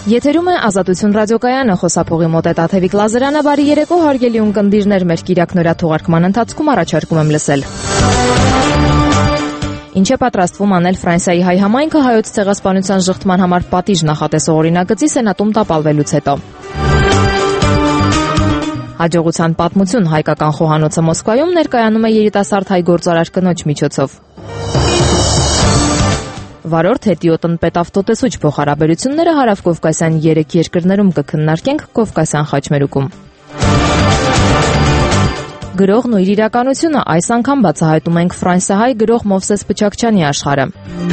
Եթերում է Ազատություն ռադիոկայանը, խոսափողի մոտ է Տաթևիկ Լազարյանը, բարի երեկո հարգելի ունկնդիրներ, մեր կիրակ նորաթողարկման ընթացքում առաջարկում եմ լսել. Ինչ է պատրաստվում անել Ֆրանսիայի հայ համայնքը հայոց ցեղասպանության ժխտման համար պատիժ նախատեսող օրինագծի սենատում տապալվելուց հետո. Հաջողության պատմություն, հայկական խոհանոցը Մոսկվայում ներկայանում է երիտասարդ հայ գործարար կնոջ միջոցով. Վարորդ հետիոտ պետավտոտեսուչ փոխհարաբերությունները հարավկովկասյան 3 երկրներում կքննարկենք Կովկասյան խաչմերուկում. Գրողն ու իր իրականությունը, այս անգամ բացահայտում ենք ֆրանսիահայ գրող Մովսես Փչակչյանի աշխարհը.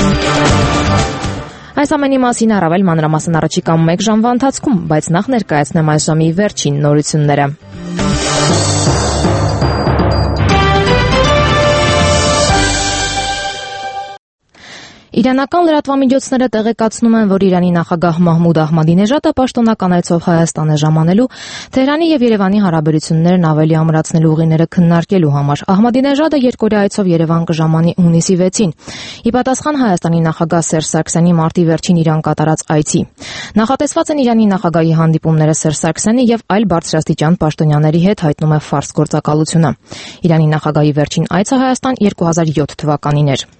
Այս ամենի մասին առավել մանրամասն առաջիկա 1 ժամվա ընթացքում, բայց նախ ներկայացնեմ այս ժամի վերջին նորությունները. Իրանական լրատվամիջոցները տեղեկացնում են, որ Իրանի նախագահ Մահմուդ Ահմադինեժադը պաշտոնական այցով Հայաստան է ժամանելու Թեհրանի եւ Երևանի հարաբերություններն ավելի ամրացնելու ուղիները քննարկելու համար։ Ահմադինեժադը երկօրյա այցով Երևան կժամանի հունիսի 6-ին։ Ի պատասխան Հայաստանի նախագահ Սերժ Սարգսյանի մարտի վերջին Իրան կատարած այցի։ Նախատեսված են Իրանի նախագահի հանդիպումները Սերժ Սարգսյանի եւ այլ բարձրաստիճան պաշտոնյաների հետ, հայտնում է Ֆարս գործակալությունը։ Իրանի նախագահի վերջին այցը Հայաստան 2007 թվականին էր։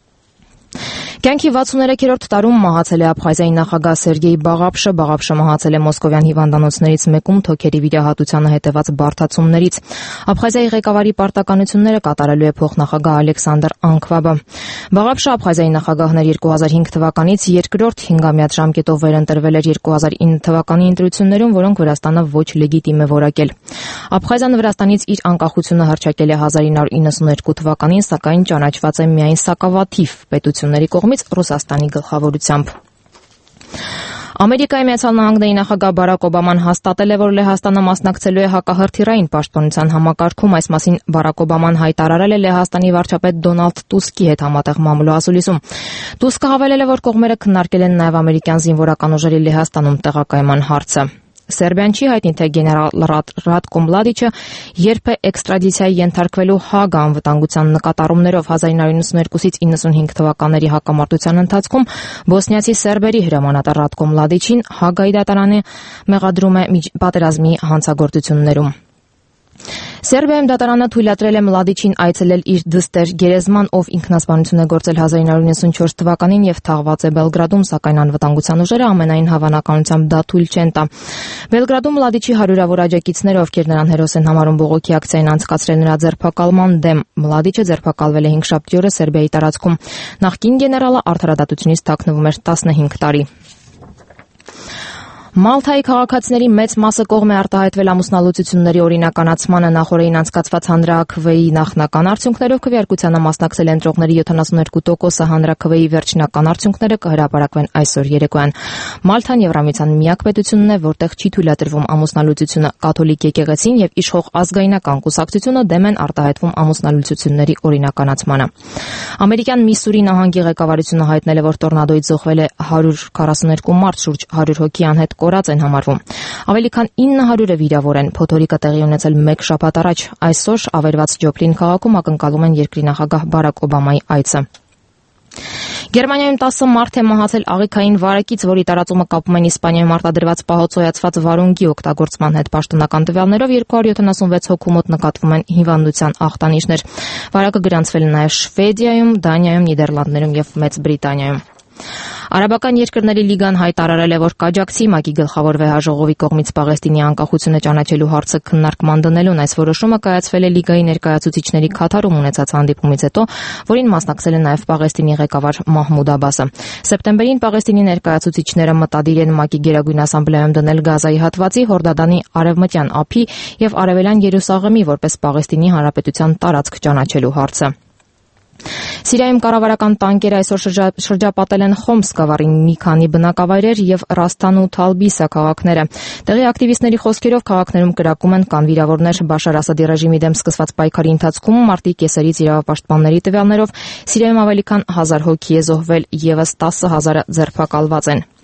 Կյանքի 63-րդ տարում մահացել է Աբխազիայի նախագահ Սերգեյ Բաղապշը։ Բաղապշը մահացել է Մոսկովյան հիվանդանոցներից մեկում թոքերի վիրահատությանը հետևած բարդացումներից։ Աբխազիայի ղեկավարի պարտականությունները կատարելու է փոխնախագահ Ալեքսանդր Անկվաբը։ Բաղապշը Աբխազիայի նախագահն էր 2005 թվականից, երկրորդ 5-ամյա ժամկետով վերընտրվել էր 2009 թվականի ընտրություններում, որոնք Վրաստանը ոչ լեգիտիմ է որակել։ Աբխազիան Վրաստանից իր անկախությունը հռչակել է 1992 թվականին, սակայն ճանաչված է միայն սակավաթիվ պետությունների կողմից Ռուսաստանի գլխավորությամբ։ Ամերիկայի Միացյալ Նահանգների նախագահ Բարակ Օբաման հաստատել է, որ Լեհաստանը մասնակցելու է հակահրթիռային պաշտպանության համակարգում։ Այս մասին Բարակ Օբաման հայտարարել է Լեհաստանի վարչապետ Դոնալդ Տուսկի հետ համատեղ մամուլի ասուլիսում։ Տուսկը հավելել է, որ կողմերը քննարկել են նաև ամերիկյան զինվորական ուժերի Լեհաստանում տեղակայման հարցը։ Սերբիան չի հայտնի, թե գեներալ Ռատկո Մլադիչը երբ է էքստրադիցիայի ենթարկվելու Հաագ անվտանգության նկատառումներով 1992-ից 95 թվականների հակամարտության ընթացքում բոսնիացի սերբերի հրամանատար Ռատկո Մլադիչին Հաագայի դատարանը մեղադրում է պատերազմի հանցագործություններում։ Սերբիայում դատարանը թույլատրել է Մլադիչին այցելել իր դստեր գերեզման, ով ինքնասպանություն է գործել 1994 թվականին եւ թաղված է Բելգրադում, սակայն անվտանգության ուժերը ամենայն հավանականությամբ դա թույլ չեն տա։ Բելգրադում Մլադիչի հարյուրավոր աջակիցները, ովքեր նրան հերոս են համարում, բողոքի ակցիա են անցկացրել նրա ձերբակալման դեմ։ Մլադիչը ձերբակալվել է 5-շաբթի օրը Սերբիայի տարածքում։ Նախկին գեներալը արդարադատությունից թաքնվում էր 15 տարի։ Մալթայի քաղաքացիների մեծ մասը կողմ է արտահայտվել ամուսնալուծությունների օրինականացմանը։ Նախորդին անցկացված հանրաքվեի նախնական արդյունքներով քվեարկությանը մասնակցել ընտրողների 72%-ը, հանրաքվեի վերջնական արդյունքները կհրապարակվեն այսօր երեկոյան։ Մալթան Եվրամիության միակ պետությունն է, որտեղ չի թույլատրվում ամուսնալուծությունը։ Կաթոլիկ եկեղեցին եւ իշխող ազգայնական կուսակցությունը դեմ են արտահայտվում ամուսնալուծությունների օրինականացմանը։ Ամերիկյան Միսսուրի նահանգի ղեկավարությունը հայտնել է, որ տորնադոյից զոհվել է 142 մարդ, շուրջ 100 հոգի անհետ կորած են համարվում։ Ավելի քան 900-ը վիրավոր են։ Փոթորիկը տեղի ունեցել 1 շաբաթ առաջ։ Այսօր ավերված Ջոփլին քաղաքում ակնկալում են երկրի նախագահ Բարակ Օբամայի այցը։ Գերմանիայում 10 մարդ է մահացել աղիքային վարակից, որի տարածումը կապում են Իսպանիայում արտադրված պահոցոյացված վարունգի օգտագործման հետ։ Պաշտոնական տվյալներով 276 հոգու մոտ նկատվում են հիվանդության ախտանիշներ։ Վարակը գրանցվել է նաև Շվեդիայում, Դանիայում, Նիդերլանդներում եւ Մեծ Բրիտանիայում։ Արաբական երկրների լիգան հայտարարել է, որ կաջակցի ՄԱԿ-ի գլխավոր վեհաժողովի կողմից Պաղեստինի անկախությունը ճանաչելու հարցը քննարկման դնելուն։ Այս որոշումը կայացվել է լիգայի ներկայացուցիչների Քաթարում ունեցած հանդիպումից հետո, որին մասնակցել է նաև Պաղեստինի ղեկավար Մահմուդ Աբասը։ Սեպտեմբերին Պաղեստինի ներկայացուցիչները մտադիր են ՄԱԿ-ի Գերագույն ասամբլեայում դնել Գազայի հատվածի, Հորդադանի արևմտյան ափի եւ արևելյան Երուսաղեմի որպես Պաղեստինի հանրապետության տարածք ճանաչելու հարցը։ Սիրիայում կառավարական տանկերը այսօր շրջապատել են Խոմս գավառի մի քանի բնակավայրեր եւ Ռաստան ու Թալբիսա քաղաքները։ Տեղի ակտիվիստների խոսքերով քաղաքներում կրակում են կան վիրավորներ։ Բաշար Ասադի ռեժիմի դեմ սկսված պայքարի ընթացքում մարտի կեսերից իրավապաշտպանների տվյալներով Սիրիայում ավելի քան 1000 հոգի է զոհվել, եւս 10,000-ը ձերբակալված են։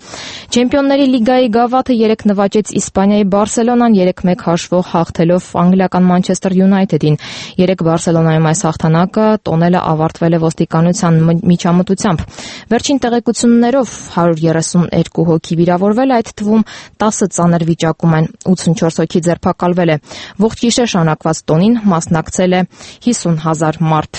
Չեմպիոնների լիգայի գավաթը 3 նվաճեց Իսպանիայի Բարսելոնան 3-1 հաշվով հաղթելով անգլիական Մանչեսթեր Յունայթեդին։ 3 Բարսելոնայում այս հաղթանակը տոնելը ավարտվել է ոստիկանության միջամտությամբ։ Վերջին տեղեկություններով 132 հոգի վիրավորվել, այդ թվում 10 ծանր վիճակում են, 84 հոգի ձերբակալվել է։ Ողջ գիշեր շարունակված տոնին մասնակցել է 50,000 մարդ։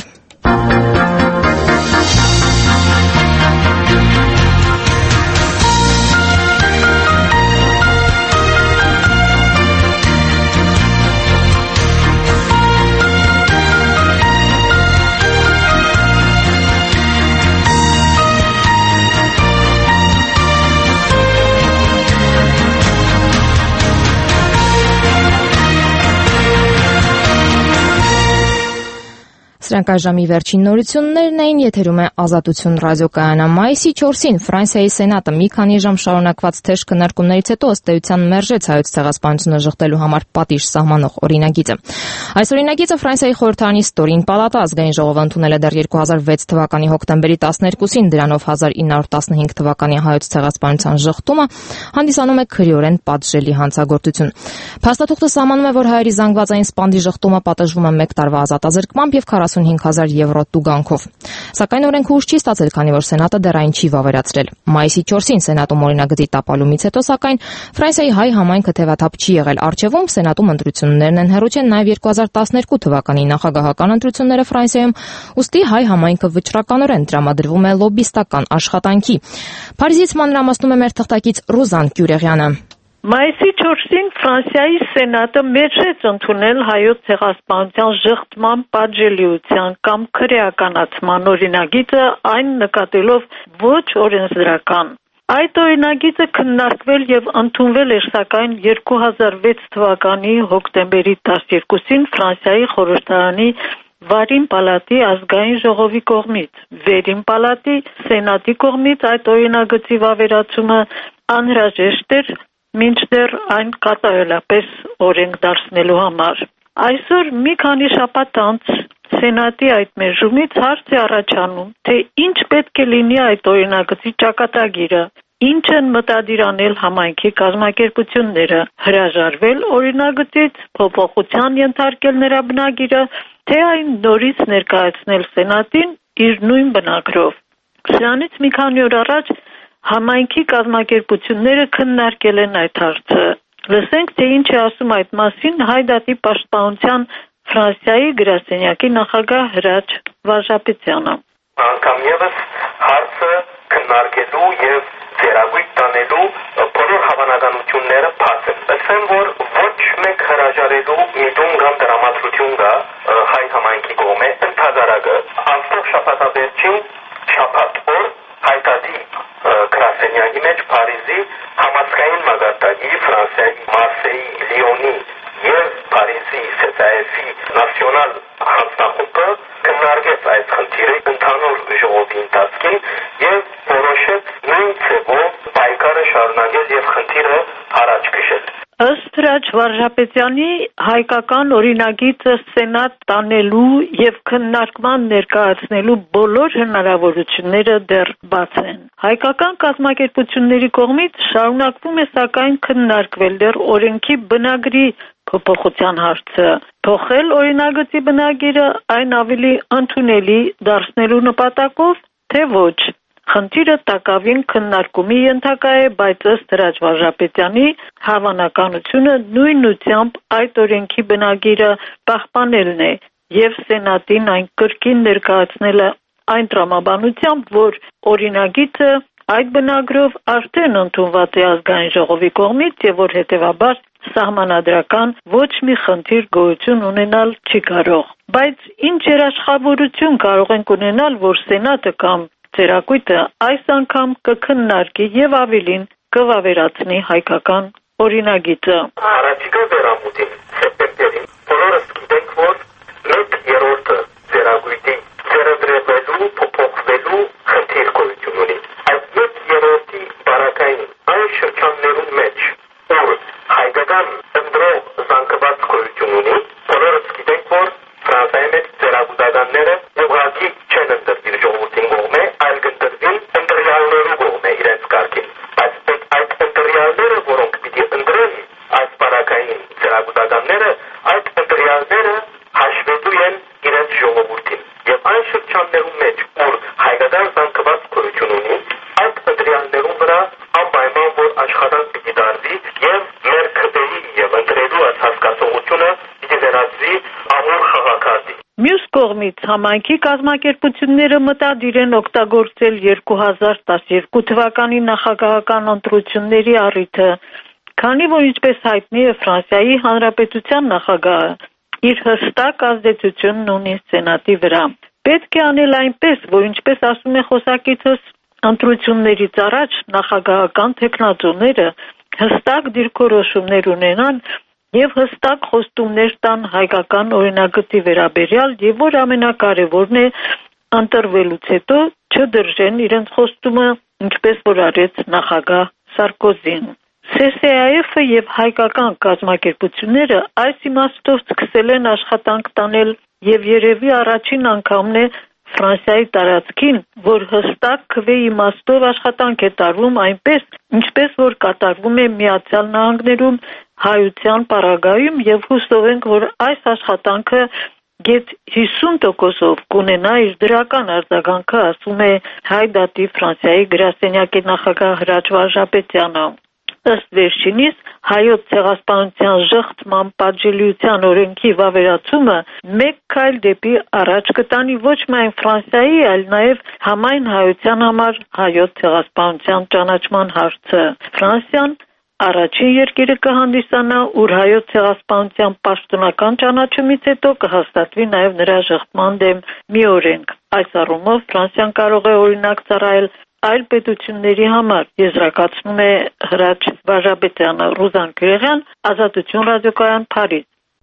Սրանք այժմի վերջին նորություններն էին, եթերում է Ազատություն ռադիոկայանը։ Մայիսի 4-ին Ֆրանսիայի Սենատը մի քանի ժամ շարունակված թեժ քննարկումներից հետո ըստ էության մերժեց Հայոց ցեղասպանությունը ժխտելու համար պատիժ սահմանող օրինագիծը։ Այս օրինագիծը Ֆրանսիայի խորհրդարանի ստորին պալատը ազգային ժողովը ընդունել է դեռ 2006 թվականի հոկտեմբերի 12-ին, դրանով 1915 թվականի Հայոց ցեղասպանության ժխտումը հանդիսանում է քրեորեն պատժելի հանցագործություն։ Փաստաթուղթը սահմանում է, որ հայերի զանգվածային սպանդի ժխտումը պատժվում է 1 տարվա ազատազրկմամբ եւ 45,000 եվրո տուգանքով։ Սակայն օրենքը ուժ չի ստացել, քանի որ Սենատը դեռ այն չի վավերացրել։ Մայիսի 4-ին Սենատում օրինագծի տապալումից հետո, սակայն Ֆրանսիայի հայ համայնքը թևաթափ չի եղել առջևում, Սենատում ընտրություններն են հեռուց են նաև 2012 թվականի նախագահական ընտրությունները Ֆրանսիայում, ուստի հայ համայնքը վճռականորեն տրամադրվում է լոբիստական աշխատանքի։ Փարիզից մանրամասնում է մեր թղթակից Ռուզան Կյուրեղյանը։ Մայիսի 4-ին Ֆրանսիայի Սենատը մերժեց ընդունել հայոց ցեղասպանության ժխտման պատժելիության կամ քրեականացման օրինագիծը, այն նկատելով ոչ օրենսդրական։ Այդ օրինագիծը քննարկվել եւ ընդունվել էր սակայն 2006 թվականի հոկտեմբերի 12-ին Ֆրանսիայի խորհրդարանի Վարին պալատի ազգային ժողովի կողմից։ Վերին պալատի Սենատի կողմից այդ օրինագծի վավերացումը անհրաժեշտ էր մինչդեռ այն կատարելապես օրենք դարձնելու համար։ Այսօր մի քանի շաբաթ անց Սենատի այդ մերժումից հարց է առաջանում, թե ինչ պետք է լինի այդ օրինագծի ճակատագիրը, ինչ են մտադիր անել համայնքի կազմակերպությունները, հրաժարվել օրինագծից, փոփոխության ենթարկել նրա բնագիրը, թե այն նորից ներկայացնել Սենատին իր նույն բնագրով։ Սրանից մի քանի օր առաջ համայնքի կազմակերպությունները քննարկել են այդ հարցը։ Լսենք, թե ինչ է ասում այդ մասին Հայ դատի պաշտպանության Ֆրանսիայի գրասենյակի նախագահ Հրաչ Վարժապետյանը։ Անգամ եւս հարցը քննարկելու եւ ծերագույն տանելու բոլոր հավանականությունները բաց են։ Ասեմ, որ ոչ մեկ հրաժարելու միտում կամ դրամատրություն կա հայ համայնքի կողմէ ընդհանրակը անցող շաբաթաբերջին շաբաթ օր հայտարարի գրասենյակի մեջ Փարիզի համազգային մագարտակի Ֆրանսիայի Մարսեի, Լիոնի եւ Փարիզի ՍՏԱԵՖ-ի նացիոնալ հանձնախումբը քննարկեց այս խնդիրը ընդհանուր ժողովի ընթացքին եւ որոշեց նույն ձևով պայքարը շարունակել եւ խնդիրը առաջ քշել։ Ըստ Հրաչ Վարժապետյանի հայկական օրինագիծը Սենատ տանելու եւ քննարկման ներկայացնելու բոլոր հնարավորությունները դեռ բաց են։ Հայկական կազմակերպությունների կողմից շարունակվում է սակայն քննարկվել դեռ օրենքի բնագրի փոփոխության հարցը։ Փոխել օրինագծի բնագիրը այն ավելի ընդունելի դարձնելու նպատակով, թե ոչ։ Խնդիրը տակավին քննարկումի ենթակա է, բայց ըստ Հրաչ Վարժապետյանի հավանականությունը նույնությամբ այդ օրենքի բնագիրը պահպանելն է եւ Սենատին այն կրկին ներկայացնելը այն տրամաբանությամբ, որ օրինագիծը այդ բնագրով արդեն ընդունված է ազգային ժողովի կողմից եւ որ հետեւաբար սահմանադրական ոչ մի խնդիր գոյություն ունենալ չի կարող։ Բայց ինչ երաշխավորություն կարող ենք ունենալ, որ Սենատը կամ Ծերակույտը այս անգամ կքննարկի եւ ավելին կվավերացնի հայկական օրինագիծը։ Առաջիկա վերամուտին սեպտեմբերին բոլորս գիտենք, որ 1/3 Ծերակույտի ծերադրելու փոփոխվելու խնդիր գոյություն ունի։ Այդ 1/3-ի բարակային այն շրջաններում մեջ, որ հայկական ընդրող զանգված գոյություն ունի, բոլորս գիտենք, որ Ֆրանսիայի մեջ ծերագուտականները ուղղակի չեն ընտրվել ժողովրդին կողմէ, այլ կընտրվին ընտրյալներու կողմէ իրենց կարգին։ Բայց աշխատանք պիտի դարձի եւ մեր քպերի եւ ընտրելու այս հասկացողությունը պիտի վերածվի ամուր խաղակարգի։ Մյուս կողմից համայնքի կազմակերպությունները մտադիր են օգտագործել 2012 թվականի նախագահական ընտրությունների առիթը, քանի որ ինչպես հայտնի է Ֆրանսիայի Հանրապետության նախագահը իր հստակ ազդեցությունն ունի սենատի վրա։ Պետք է անել այնպես, որ ինչպես ասում է խոսակիցս, ընտրություններից առաջ նախագահական թեկնածուները հստակ դիրքորոշումներ ունենան եւ հստակ խոստումներ տան հայկական օրինագծի վերաբերյալ եւ որ ամենակարևորն է ընտրվելուց հետո չդրժեն իրենց խոստումը, ինչպես որ արեց նախագահ Սարկոզին։ CCAF-ը եւ հայկական կազմակերպությունները այս իմաստով սկսել են աշխատանք տանել եւ երևի առաջին անգամն է Ֆրանսիայի տարածքին, որ հստակ քվեի իմաստով աշխատանք է տարվում այնպես, ինչպես որ կատարվում է Միացյալ Նահանգներում հայության պարագայում եւ հուսով ենք, որ այս աշխատանքը գեթ 50%-ով կունենա իր դրական արձագանքը, ասում է Հայ դատի Ֆրանսիայի գրասենյակի նախագահ Հրաչ Վարժապետյանը։ Ըստ վերջինիս հայոց ցեղասպանության ժխտման պատժելիության օրենքի վավերացումը մեկ քայլ դեպի առաջ կտանի ոչ միայն Ֆրանսիայի, այլ նաև համայն հայության համար հայոց ցեղասպանության ճանաչման հարցը։ Ֆրանսիան առաջին երկիրը կհանդիսանա, ուր հայոց ցեղասպանության պաշտոնական ճանաչումից հետո կհաստատվի նաև նրա ժխտման դեմ մի օրենք։ Այս առումով Ֆրանսիան կարող է օրինակ ծառայել այլ պետությունների համար, եզրակացնում է Հրաչ Վարժապետյանը։ Ռուզան Քրեղյան, Ազատություն ռադիոկայան, Փարիզ։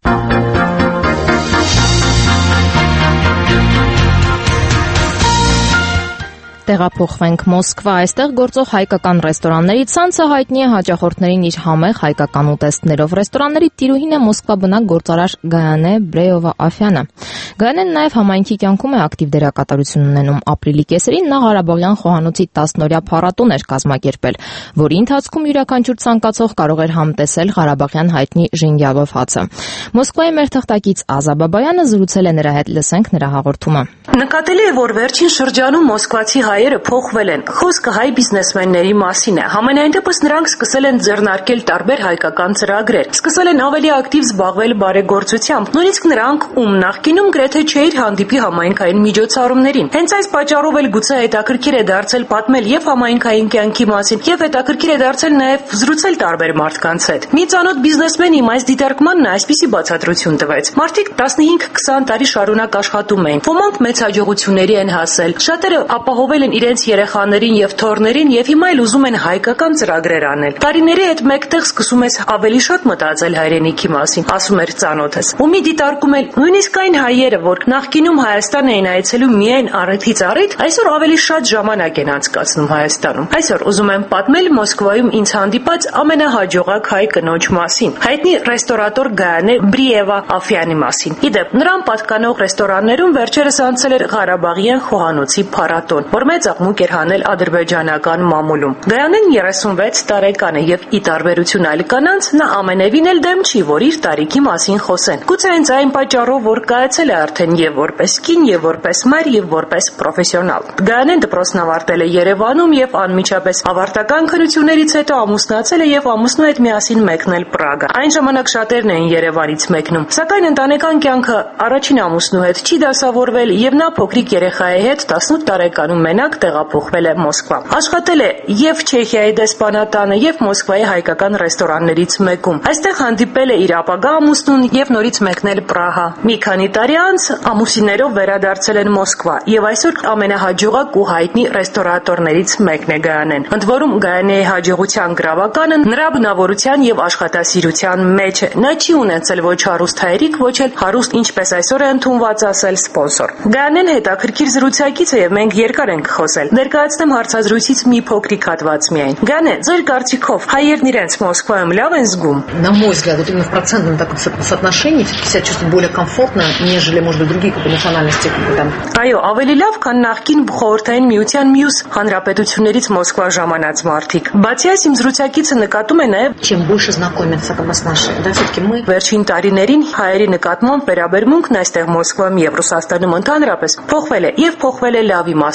Տեղափոխվենք Մոսկվա, այստեղ գործող հայկական ռեստորանների ցանցը հայտնի է հաճախորդներին իր համեղ հայկական ուտեստներով։ Ռեստորանների տիրուհին է Մոսկվա բնակ գործարար Գայանե Բրեովա-Աֆյանը։ Գայանեն նաև համայնքի կյանքում է ակտիվ դերակատարություն ունենում։ Ապրիլի կեսերին նա Ղարաբաղյան խոհանոցի 10-օրյա փառատոն էր կազմակերպել, որի ընթացքում յուրաքանչյուր ցանկացող կարող էր համտեսել Ղարաբաղյան հայտնի ժինգյալով հացը։ Մոսկվայի մեր թղթակից Ազա Բաբայանը զրուցել է նրա հետ, լսենք նրա հաղորդումը։ Նկատելի է, որ վերջին շրջանում մոսկվացի հայերը փոխվել են։ Խոսքը հայ բիզնեսմենների մասին է։ Համենայն դեպս նրանք սկսել են ձեռնարկել տարբեր հայկական ծրագրեր, սկսել են ավելի ակտիվ զբաղվել բարեգործությամբ, նույնիսկ նրանք, ում նախկինում գրեթե չէր հանդիպի համայնքային միջոցառումներին։ Հենց այս պատճառով էլ գուցե հետաքրքիր է դարձել պատմել եւ համայնքային կյանքի մասին, եւ հետաքրքիր է դարձել նաեւ զրուցել տարբեր մարդկանց հետ։ Մի ծանոթ բիզնեսմեն իմ այս դիտարկմանն այսպիսի բացատրություն տվեց. Մարդիկ 15-20 տարի շարունակ աշխատում էին, ոմանք մեծ հաջողությունների են հասել, շատերը ապահովել են իրենց երեխաներին եւ թոռներին եւ հիմա էլ ուզում են հայկական ծրագրեր անել։ Տարիների հետ մեկտեղ սկսում ես ավելի շատ մտածել հայրենիքի մասին, ասում էր ծանոթս։ Ու մի դիտարկում էլ նույնիսկ այն հայերը, որ նախկինում Հայաստան էին այցելում միայն առիթից առիթ, այսօր ավելի շատ ժամանակ են անցկացնում Հայաստանում։ Այսօր ուզում եմ պատմել Մոսկվայում ինձ հանդիպած ամենահաջողակ հայ կնոջ մասին, հայտնի ռեստորատոր Գայանե Բրեովա-Աֆյանի մասին։ Իդեպ, նրան պատկանող ռեստորաններում վերջերս անցել էր Ղարաբաղյան խոհանոցի փառատոն, որ մեծ աղմուկ էր հանել ադրբեջանական մամուլում։ Գայանեն 36 տարեկան է եւ ի տարբերություն այլ կանանց նա ամենևին էլ դեմ չի, որ իր տարիքի մասին խոսեն։ Գուցե հենց այն պատճառով, որ կայացել է արդեն եւ որպես կին, եւ որպես մայր, եւ որպես պրոֆեսիոնալ։ Գայանեն դպրոցն ավարտել է Երևանում եւ անմիջապես ավարտական քննություններից հետո ամուսնացել է եւ ամուսնու հետ միասին մեկնել Պրագա։ Այն ժամանակ շատերն էին Երևանից մեկնում, սակայն ընտանեկան կյանքը առաջին ամուսնու հետ չի դասավորվել եւ նա փոքրիկ երեխայի հետ 18 տարեկանում մենակ տեղափոխվել է Մոսկվա։ Աշխատել է եւ Չեխիայի դեսպանատանը եւ Մոսկվայի հայկական ռեստորաններից մեկում։ Այստեղ հանդիպել է իր ապագա ամուսնուն եւ նորից մեկնել Պրահա։ Մի քանի տարի անց ամուսիններով վերադարձել են Մոսկվա եւ այսօր ամենահաջողակ ու հայտնի ռեստորատորներից մեկն է Գայանեն։ Ընդ որում Գայանեի հաջողության գրավականը նրա բնավորության եւ աշխատասիրության մեջ է։ Նա չի ունեցել ոչ հարուստ հայրիկ, ոչ էլ հարուստ, ինչպես այսօր է ընդունված ասել, սպոնսոր։ Գայանեն հետաքրքիր զրուցակից է եւ մենք երկար ենք խոսել։ Ներկայացնեմ հարցազրույցից մի փոքրիկ հատված միայն։ Գայանե, ձեր կարծիքով հայերն իրենց Մոսկվայում լավ են զգում։ На мой взгляд, вот именно в процентном таком соотношении все-таки себя чувствуют более комфортно, нежели, может быть, другие национальности, там. Այո, ավելի լավ, քան նախկին խորհրդային միության մյուս հանրապետություններից Մոսկվա ժամանած մարդիկ։ Բացի այս, իմ զրուցակիցը նկատում է նաև Чем больше знакомятся как бы с нашей, да, все-таки мы վերջին տարիներին հայերի նկատմամբ վերաբերմունքն այստեղ Մոսկվայում եւ Ռուսաստանում ընդհանրապես փոխվել է եւ փոխվել է լավ իմաստով։ Պես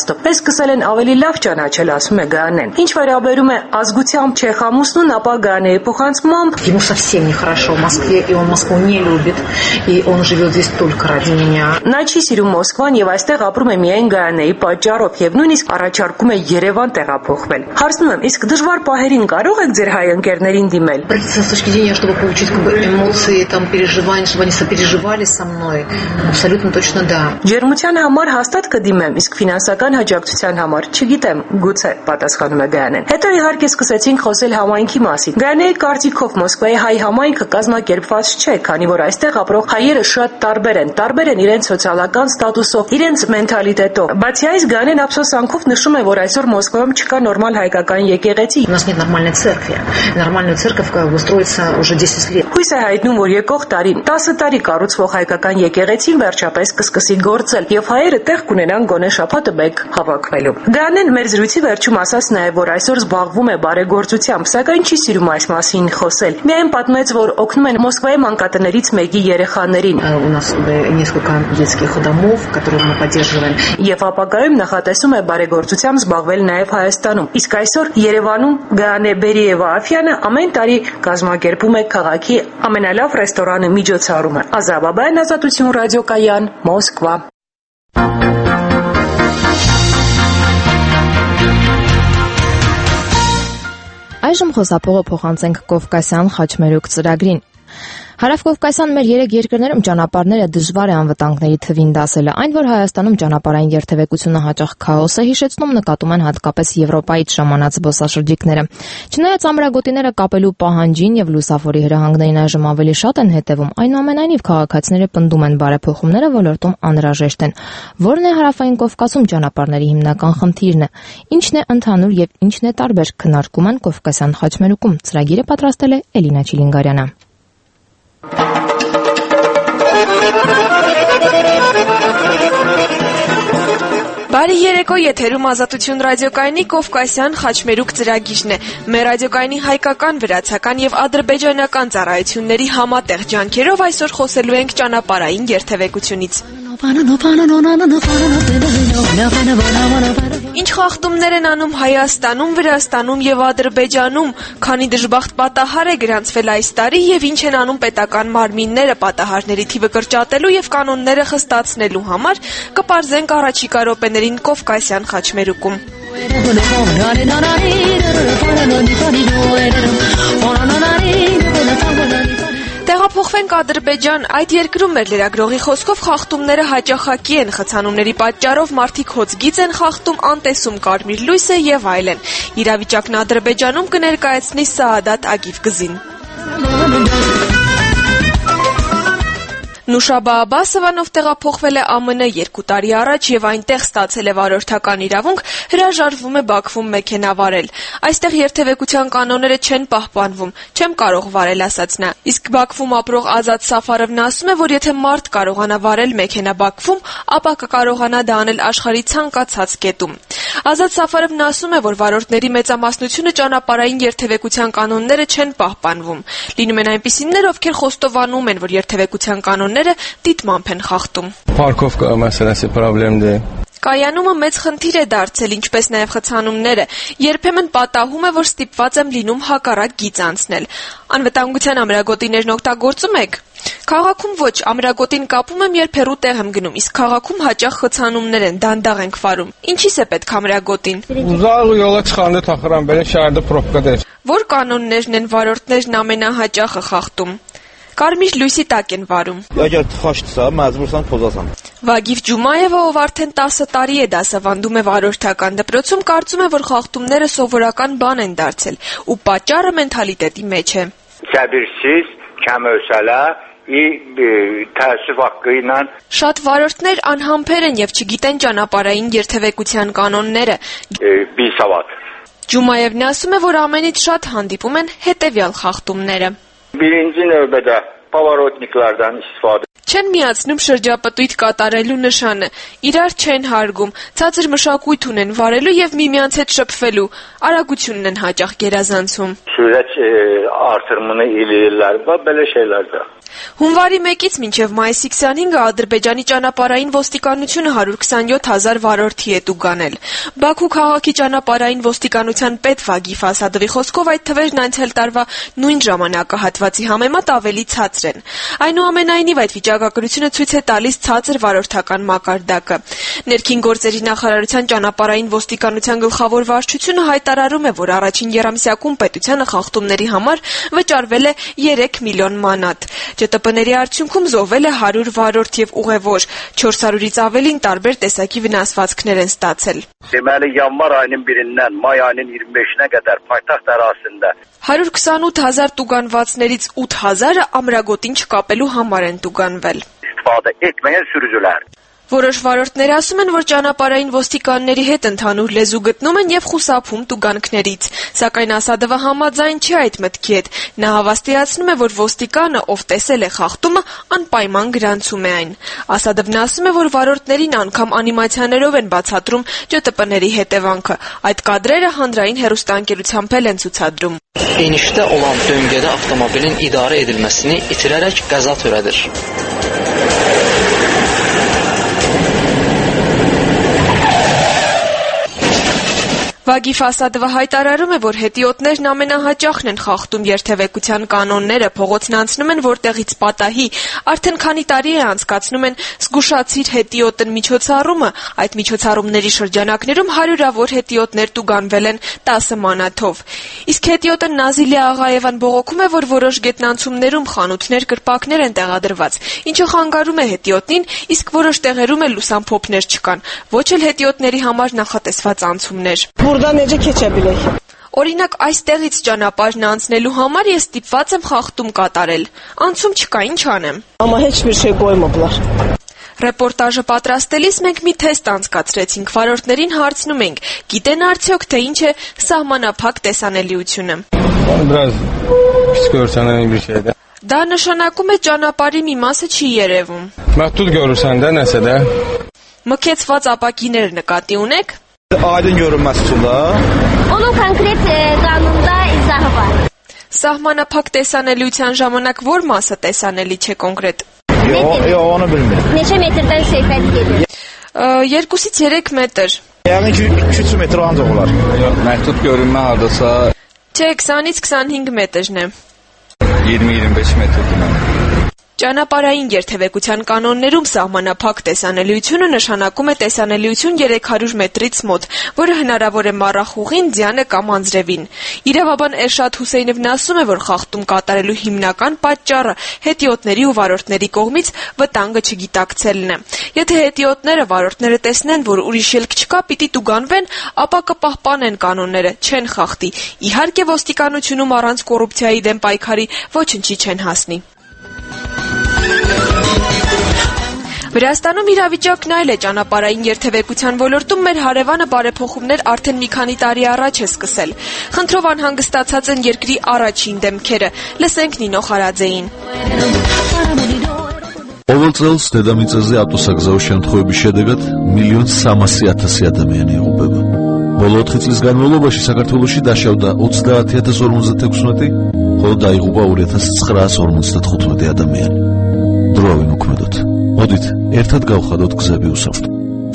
սկսել են ավելի լավ ճանաչել, ասում է Գայանեն։ Ինչ վերաբերում է ազգությամբ չեխամուսնուն, ապա Գայանեի փոխանցմամբ ему совсем нехорошо в Москве, и он Москву не любит, и он живет здесь только ради меня. Նա չի сիրում Մոսկվան եւ այստեղ ապրում է միայն Գայանեի պատճառով եւ нույնիսկ առաջարկում է Երևան տեղափոխվել։ Հարցնում եմ, իսկ դժվար պահերին կարող եք ձեր հայ ընկերներին դիմել։ С точки зрения, чтобы получить как бы эмоции, там переживания, чтобы они сопереживали со мной, абсолютно точно да. Ջերմության համար հաստատ կդիմեմ, իսկ ֆինանսական հաջողության համար չգիտեմ, գուցե, պատասխանում է Գայանեն։ Հետո իհարկե սկսեցինք խոսել համայնքի մասին։ Գայանեի կարծիքով Մոսկվայի հայ համայնքը կազմակերպված չէ, քանի որ այստեղ ապրող հայերը շատ տարբեր են իրենց սոցիալական ստատուսով, իրենց մենթալիտետով։ Բացի այս, Գայանեն ափսոսանքով նշում է, որ այսօր Մոսկվայում չկա նորմալ հայկական եկեղեցի։ У нас нет нормальной церкви. Нормальную церковь как бы строится уже 10 лет. Հույս է հայտնում, որ եկող տարին 10 տարի կառուցվող հայկական եկեղեցին վերջապես կսկսի գործել, եւ հայերը տեղ կունենան գոնե շաբաթը մեկ հավաքվելու։ Գայանեն մեր զրույցի վերջում ասաց նաեւ, որ այսօր զբաղվում է բարեգործությամբ, սակայն չի սիրում այս մասին խոսել։ Միայն պատմեց, որ օգնում են Մոսկվայի մանկատներից մեկի երեխաներին։ У нас несколько детских домов, которые мы поддерживаем. Եվ ապագայում նախատեսում է բարեգործությամբ զբաղվել նաեւ Հայաստանում։ Իսկ այսօր Երևանում Գայանե Բերիևա Աֆյանը ամեն տարի կազմակերպում է քաղաքի ամենալավ ռեստորանը միջոցառումը։ Ազա Բաբայան, Ազատություն ռադիոկայան, Մոսկվա։ Այժմ խոսափողը փոխանցենք Կովկասյան խաչմերուկ ծրագրին։ Հարավկովկասյան մեր 3 երկրներում ճանապարհները դժվար է անվտանգների թվին դասելը, այն որ Հայաստանում ճանապարհային երթևեկությունը հաճախ քաոս է հիշեցնում, նկատում են հատկապես Եվրոպայից ժամանած զբոսաշրջիկները։ Չնայած ամրագոտիները կապելու պահանջին եւ լուսավորի հրահանգներին այժմ ավելի շատ են հետևում, այնուամենայնիվ քաղաքացիները պնդում են բարեփոխումները ոլորտում անհրաժեշտ են։ Որն է Հարավային Կովկասում ճանապարհների հիմնական խնդիրն է, ինչն է ընդհանուր եւ ինչն է տարբեր, քննարկում են Կովկասյան խաչմերուկում։ Ծրագիրը պատրաստել է Էլինա Չիլինգարյանը։ Բարի երեկո, եթերում Ազատություն ռադիոկայանի Կովկասյան խաչմերուկ ծրագիրն է։ Մեր ռադիոկայանի հայկական, վրացական եւ ադրբեջանական ծառայությունների համատեղ ջանքերով այսօր խոսելու ենք ճանապարհային երթևեկությունից։ Ինչ խախտումներ են անում Հայաստանում, Վրաստանում եւ Ադրբեջանում, քանի դժբախտ պատահար է գրանցվել այս տարի եւ ինչ են անում պետական մարմինները պատահարների թիվը կրճատելու եւ կանոնները խստացնելու համար, կպարզենք առաջիկա րոպեներին Կովկասյան խաչմերուկում։ Տեղափոխվենք Ադրբեջան, այդ երկրում մեր լրագրողի խոսքով խախտումները հաճախակի են, խցանումների պատճառով մարդիկ հոծգիծ են խախտում, անտեսում կարմիր լույսը եւ այլն։ Իրավիճակն Ադրբեջանում կներկայացնի Սաադատ Ագիվգզին։ Նուշաբա Աբասովանով տեղափոխվել է ԱՄՆ 2 տարի առաջ եւ այնտեղ ստացել է վարորդական իրավունք, հրաժարվում է Բաքվում մեքենա վարել։ Այստեղ երթևեկության կանոնները չեն պահպանվում, չեմ կարող վարել, ասաց նա։ Իսկ Բաքվում ապրող Ազատ Սաֆարովն ասում է, որ եթե մարդ կարողանա վարել մեքենա Բաքվում, ապա կկարողանա դա անել աշխարհի ցանկացած կետում։ Ազատ Սաֆարովն ասում է, որ վարորդների մեծամասնությունը ճանապարհային երթևեկության կանոնները չեն պահպանվում։ Լինում են այնպիսիներ, ովքեր խոստովանում են, որ երթևեկության կանոնները դիտմամբ են խախտում։ Парковка мәсьәләсе проблемде։ Կայանումը մեծ խնդիր է դարձել, ինչպես նաև խցանումները։ Երբեմն պատահում է, որ ստիպված եմ լինում հակառակ գիծ անցնել։ Անվտանգության ամրագոտիներն օգտագործում եք։ Քաղաքում ոչ, ամրագոտին կապում եմ, երբ հեռու տեղ եմ գնում, իսկ քաղաքում հաճախ խցանումներ են, դանդաղ ենք վարում։ Ինչի՞ս է պետք ամրագոտին։ Ուզալ յոլա չխանդ թախրան բերե շարդը պրոբկա դեր։ Որ կանոններն են վարորդներն ամենահաճախը խախտում։ Կարմիր լույսի տակ են վարում։ Վագիվ Ջումայևը, ով արդեն 10 տարի է դասավանդում է վարորդական դպրոցում, կարծում է, որ խախտումները սովորական բան են դարձել, ու պատճառը մենթալիտետի մեջ է։ Շատ վարորդներ անհամբեր են եւ չգիտեն ճանապարհային երթևեկության կանոնները։ Ջումայևն ասում է, որ ամենից շատ հանդիպում են հետեւյալ խախտումները։ Չեն միացնում շրջապտույտ կատարելու նշանը, իրար չեն հարգում, ցածր մշակույթ ունեն վարելու եւ միմյանց հետ շփվելու, արագությունն են հաճախ գերազանցում։ Հունվարի 1-ից մինչև մայիսի 25-ը Ադրբեջանի ճանապարհային ոստիկանությունը 127,000 վարորդի է տուգանել։ Բաքու քաղաքի ճանապարհային ոստիկանության պետ Վագիֆ Ասադովի խոսքով այդ թվերն անցյալ տարվա նույն ժամանակահատվածի համեմատ ավելի ցածր են։ Այնուամենայնիվ այդ վիճակագրությունը ցույց է տալիս ցածր վարորդական մակարդակը։ Ներքին գործերի նախարարության ճանապարհային ոստիկանության գլխավոր վարչությունը հայտարարում է, որ առաջին եռամսյակում պետությանը խախտումների համար վճարվել է 3 միլիոն մանատ։ ՃՏՊ-ների արդյունքում զոհվել է 100 վարորդ եւ ուղևոր, 400-ից ավելին տարբեր տեսակի վնասվածքներ են ստացել։ Deməli yanvar ayının 1-dən may ayının 25-nə qədər paytaxt ərazisində 128,000 տուգանվածներից 8,000-ը ամրագոտին չկապելու համար են տուգանվել։ istifadə etməyən sürücülər Որոշ վարորդներ ասում են, որ ճանապարհային ոստիկանների հետ ընդհանուր լեզու գտնում են եւ խուսափում տուգանքներից, սակայն Ասադովը համաձայն չի այդ մտքի հետ։ Նա հավաստիացնում է, որ ոստիկանը, ով տեսել է խախտումը, անպայման գրանցում է այն։ Ասադովն ասում է, որ վարորդներին անգամ անիմացիաներով են բացատրում ՃՏՊ-ների հետևանքը։ Այդ կադրերը հանրային հեռուստաընկերությամբ են ցուցադրում։ Enişdə olan döngədə avtomobilin idarə edilməsini itirərək qəza törədir. Վագիֆ Ասադովը հայտարարում է, որ հետիոտներն ամենահաճախն են խախտում երթևեկության կանոնները, փողոցն անցնում են որտեղից պատահի, արդեն քանի տարի է անցկացնում են զգուշացիր հետիոտն միջոցառումը, այդ միջոցառումների շրջանակներում հարյուրավոր հետիոտներ տուգանվել են 10 մանաթով։ Իսկ հետիոտը Նազիլե Աղաևան բողոքում է, որ որոշ գետնանցումներում խանութներ, կրպակներ են տեղադրված, ինչը խանգարում է հետիոտնին, իսկ որոշ տեղերում էլ լուսամփոփներ չկան, ոչ էլ հետիոտների համար նախատեսված անցումներ։ Օրինակ, այստեղից ճանապարհն անցնելու համար ես ստիպված եմ խախտում կատարել։ Անցում չկա, ինչ անեմ։ Ռեպորտաժը պատրաստելիս մենք մի թեստ անցկացրեցինք, վարորդներին հարցնում ենք, գիտեն արդյոք, թե ինչ է սահմանափակ տեսանելիությունը։ Դա նշանակում է ճանապարհի մի մասը չի երևում։ Մքեցված ապակիներ նկատի ունեք։ Aydın görünməsi üçün də. Onun konkret qanunda izahı var. Սահմանափակ տեսանելիության ժամանակ որ մասը տեսանելի չէ կոնկրետ։ Onu bilmirəm. Neçə metrdən söhbət gedir? 2-ից 3 մետր։ Yəni ki 3 metr ancaq olar. Məhdud görünmə hardasa Չէ, 20-ից 25 մետրն է։ 20-25 մետրն է։ Ճանապարհային երթևեկության կանոններում սահմանափակ տեսանելիությունը նշանակում է տեսանելիություն 300 մետրից մոտ, որը հնարավոր է մառախուղին, ձյանը կամ անձրևին։ Իրավաբան Էրշադ Հուսեյնովն ասում է, որ խախտում կատարելու հիմնական պատճառը հետիոտների ու վարորդների կողմից վտանգը չգիտակցելն է։ Եթե հետիոտները վարորդները տեսնեն, որ ուրիշ ելք չկա, պիտի տուգանվեն, ապա կպահպանեն կանոնները, չեն խախտի։ Իհարկե ոստիկանությունում առանց կոռուպցիայի դեմ պայքարի ոչնչի չեն հասնի։ Վրաստանում իրավիճակն այլ է ճանապարհային երթևեկության ոլորտում մեր հարևանը բարեփոխումներ արդեն մի քանի տարի առաջ է սկսել։ Խնդրով անհանգստացած են երկրի առաջին դեմքերը։ Լսենք Նինո Խարաձեին։ Ყოველ წელს დედამიწაზე ავტოსაგზაო შემთხვევების შედეგად 1,300,000 ადამიანი იღუპება. Ბოლო 4 წლის განმავლობაში საქართველოში დაშავდა 30,056, ხოლო დაიღუპა 2,955 ადამიანი. დრო ვინუქმედოთ. Մոդით, ერთად გავხადოთ գզები ուսაფრთხო։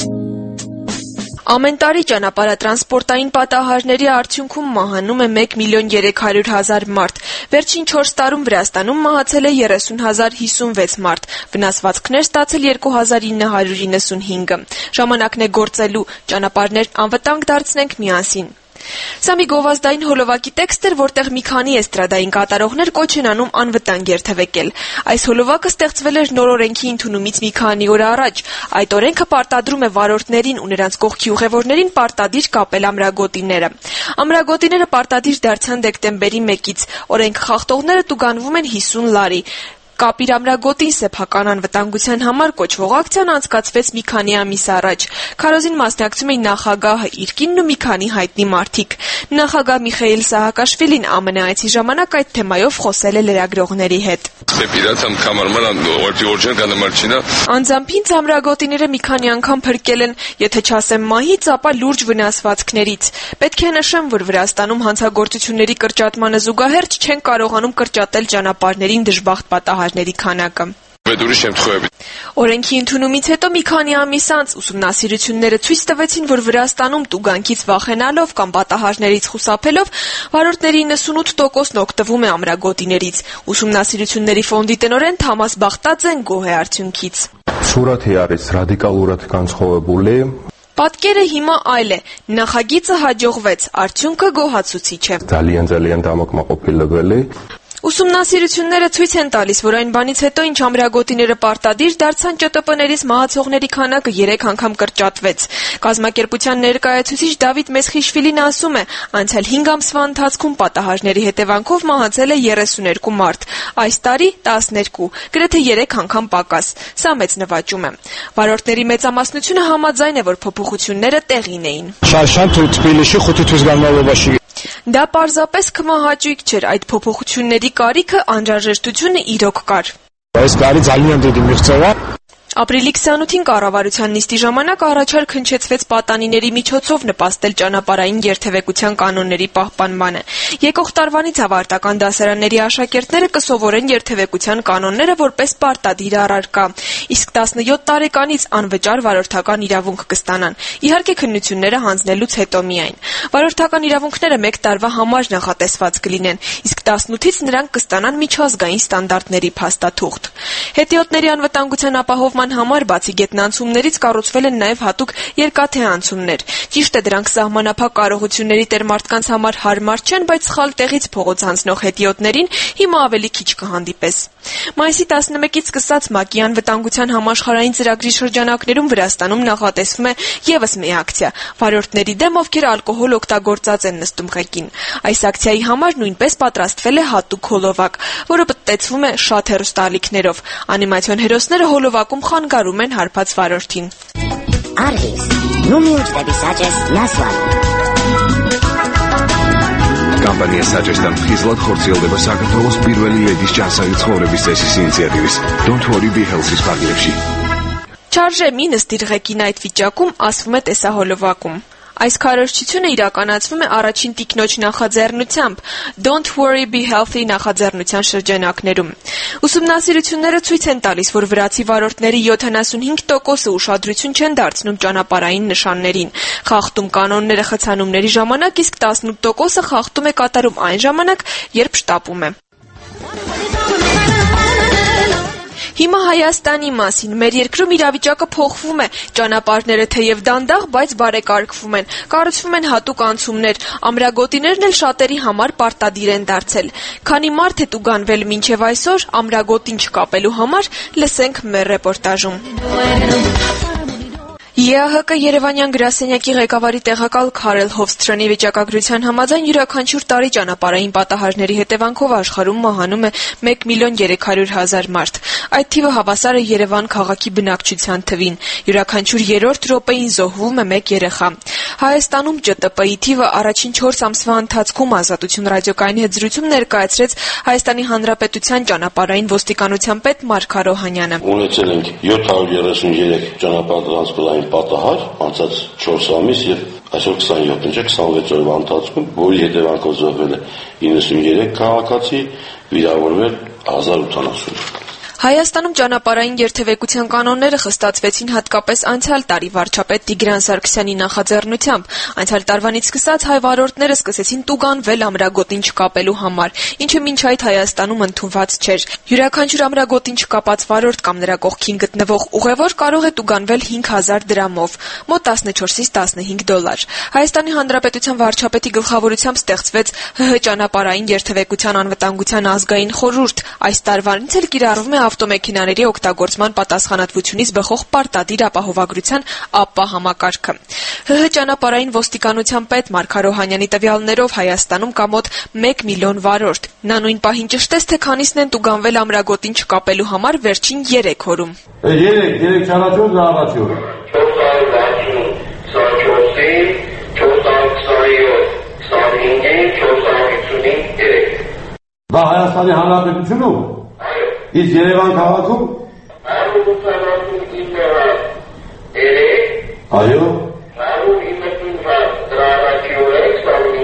Ամեն տարի ճանապարհատրանսպորտային պատահարների արդյունքում մահանում է 1,300,000 մարդ։ Վերջին 4 տարում Վրաստանում մահացել է 30,056 մարդ, վնասվածքներ ստացել 2,995-ը։ Ժամանակն է գործելու, ճանապարհներ անվտանգ դարձնենք միասին։ Սա մի գովազդային հոլովակի տեքստ էր, որտեղ մի քանի էստրադային կատարողներ կոչ են անում անվտանգ երթևեկել։ Այս հոլովակը ստեղծվել էր նոր օրենքի ընդունումից մի քանի օր առաջ։ Այդ օրենքը պարտադրում է վարորդներին ու նրանց կողքի ուղևորներին պարտադիր կապել ամրագոտիները։ Ամրագոտիները պարտադիր դարձան դեկտեմբերի 1-ից։ Օրենք խախտողները տուգանվում են 50 լարի։ Կապիր ամրագոտին սեփական անվտանգության համար կոչվող ակցիան անցկացվեց մի քանի ամիս առաջ։ Քարոզին մասնակցում էին նախագահը, իր կինն ու մի քանի հայտնի մարդիկ։ Նախագահ Միխայիլ Սահակաշվիլին ԱՄՆ-այցի ժամանակ այդ թեմայով խոսել է լրագրողների հետ։ Անձամբ ինձ ամրագոտիները մի քանի անգամ փրկել են, եթե չասեմ մահից, ապա լուրջ վնասվածքներից։ Պետք է նշեմ, որ Վրաստանում հանցագործությունների կրճատմանը զուգահեռ չեն կարողանում կրճատել ճանապարհներին դժբախտ պատահարներ։ պատահարների քանակը։ Բեդուրի շեմթխոյები Օրենքի ընդունումից հետո մի քանի ամիս անց ուսումնասիրությունները ցույց տվեցին, որ Վրաստանում տուգանքից վախենալով կամ պատահարներից խուսափելով վարորդների 98%-ն օգտվում է ամրագոտիներից։ Ուսումնասիրությունների ֆոնդի տնօրեն Թամաս Բախտաձեն գոհ է արդյունքից։ Սուրաթի արից ռադիկալურად կանցողებული Պատկերը հիմա այլ է։ Նախագիծը հաջողվեց, արդյունքը գոհացուցիչ է։ Ძალიან դամակ մակոփիլվել է։ Ուսումնասիրությունները ցույց են տալիս, որ այն բանից հետո, ինչ ամրագոտիները պարտադիր դարձան, ՃՏՊ-ներից մահացողների քանակը 3 անգամ կրճատվեց։ Կազմակերպության ներկայացուցիչ Դավիթ Մեսխիշվիլին ասում է, անցյալ 5 ամսվա ընթացքում պատահարների հետևանքով մահացել է 32 մարդ, այս տարի 12, գրեթե 3 անգամ պակաս։ Սա մեծ նվաճում է։ Վարորդների մեծամասնությունը համաձայն է, որ փոփոխությունները տեղին էին։ Դա պարզապես քմահաճույք չէր, այդ փոփոխությունների կարիքը, անհրաժեշտությունը իրոք կար։ Ապրիլի 28-ին կառավարության նիստի ժամանակ առաջարկ հնչեցվեց պատանիների միջոցով նպաստել ճանապարհային երթևեկության կանոնների պահպանմանը։ Եկող տարվանից ավարտական դասարանների աշակերտները կսովորեն երթևեկության կանոնները որպես պարտադիր առարկա, իսկ 17 տարեկանից անվճար վարորդական իրավունք կստանան, իհարկե քննությունները հանձնելուց հետո միայն։ Վարորդական իրավունքները 1 տարվա համար նախատեսված կլինեն, իսկ 18-ից նրանք կստանան միջազգային ստանդարտների փաստաթուղթ։ Հետիոտների անվտանգության ապահովման համար բացի գետնանցումներից կառուցվել են նաև հատուկ երկաթե անցումներ։ Ճիշտ է, դրանք սահմանափակ կարողությունների տեր մարդկանց համար հարմար չեն, բայց սխալ տեղից փողոց անցնող հետիոտներին հիմա ավելի քիչ կհանդիպես։ Մայիսի 11-ից սկսած ՄԱԿ-ի անվտանգության համաշխարհային ծրագրի շրջանակներում Վրաստանում նախատեսվում է ևս մի ակցիա՝ վարորդների դեմ, ովքեր ալկոհոլ օգտագործած են նստում ղեկին։ Այս ակցիայի համար նույնպես պատրաստվել է հատուկ հոլովակ, որը պտտեցվում է շատ հեռուստաալիքներով։ Անիմացիոն հերոսները հոլովակում խանգարում են հարբած վարորդին։ Արվիս, ну милоч написачես նասվան։ Կամպանիա Սաջեստան խիզլատ խորցիելდება საქართველოს პირველი լեդիս ճանսագի ცხოვრების ծեսის ինիցիատիվից։ Don't worry be healthy սպարգերებში։ Չարժե մի նստիր ղեկին այդ վիճակում, ասվում է տեսահոլովակում։ Այս քարոզչությունը իրականացվում է առաջին տիկնոջ նախաձեռնությամբ Don't worry be healthy նախաձեռնության շրջանակներում։ Ուսումնասիրությունները ցույց են տալիս, որ վրացի վարորդների 75%-ը ուշադրություն չեն դարձնում ճանապարհային նշաններին, խախտում կանոնները խցանումների ժամանակ, իսկ 18%-ը խախտում է կատարում այն ժամանակ, երբ շտապում է։ Հիմա Հայաստանի մասին։ Մեր երկրում իրավիճակը փոխվում է։ Ճանապարհները թեև դանդաղ, բայց բարեկարգվում են։ Կառուցվում են հատուկ անցումներ։ Ամրագոտիներն էլ շատերի համար պարտադիր են դարձել։ Քանի մարդ է տուգանվել մինչև այսօր, ամրագոտին չկապելու համար, լսենք մեր ռեպորտաժում։ ԵԱՀԿ Երևանյան գրասենյակի ղեկավարի տեղակալ Քարել Հովստրոնի վիճակագրության համաձայն յուրաքանչյուր տարի ճանապարհային պատահարների հետևանքով աշխարհում մահանում է 1.3 միլիոն մարդ։ Այդ թիվը հավասար է Երևան քաղաքի բնակչության թվին։ Յուրաքանչյուր երրորդ րոպեին զոհվում է 1 երեխա։ Հայաստանում ՃՏՊ-ի թիվը առաջին 4 ամսվա ընթացքում Ազատություն ռադիոկայանի հետ զրույցում ներկայացրեց Հայաստանի Հանրապետության ճանապարհային ոստիկանության պետ Մարգար Օհանյանը։ Ունեցել ենք 733 ճանապարհային պատահար անցած 4 ամիս եւ այսօր 26 օրվա ընթացքում, որի հետևանքով զոհվել է 93 քաղաքացի, վիրավորվել 1080։ Հայաստանում ճանապարհային երթևեկության կանոնները խստացվեցին հատկապես անցյալ տարի վարչապետ Տիգրան Սարգսյանի նախաձեռնությամբ։ Անցյալ տարվանից սկսած հայ վարորդները սկսեցին տուգանվել ամրագոտին չկապելու համար, ինչը մինչ այդ Հայաստանում ընդունված չէր։ Յուրաքանչյուր ամրագոտին չկապած վարորդ կամ նրա կողքին գտնվող ուղևոր կարող է տուգանվել 5000 դրամով, մոտ 14-ից 15 դոլար։ Հայաստանի Հանրապետության վարչապետի գլխավորությամբ ստեղծվեց ՀՀ ճանապարհային երթևեկության անվտանգության ազգային խորհուրդ։ Այս տարվանից էլ կիրառվում է ավտոմեքենաների օգտագործման պատասխանատվությունից բխող պարտադիր ապահովագրության ԱՊՊԱ համակարգը։ ՀՀ ճանապարհային ոստիկանության պետ Մարգար Օհանյանի տվյալներով Հայաստանում կա մոտ 1 միլիոն վարորդ։ Նա նույն պահին ճշտեց, թե քանիսն են տուգանվել ամրագոտին չկապելու համար վերջին 3 օրում։ 3 չարաճոտ լավացյոր։ 427, Բա Հայաստանի Հանրապետությունում Իսկ Երևան քաղաքում Այո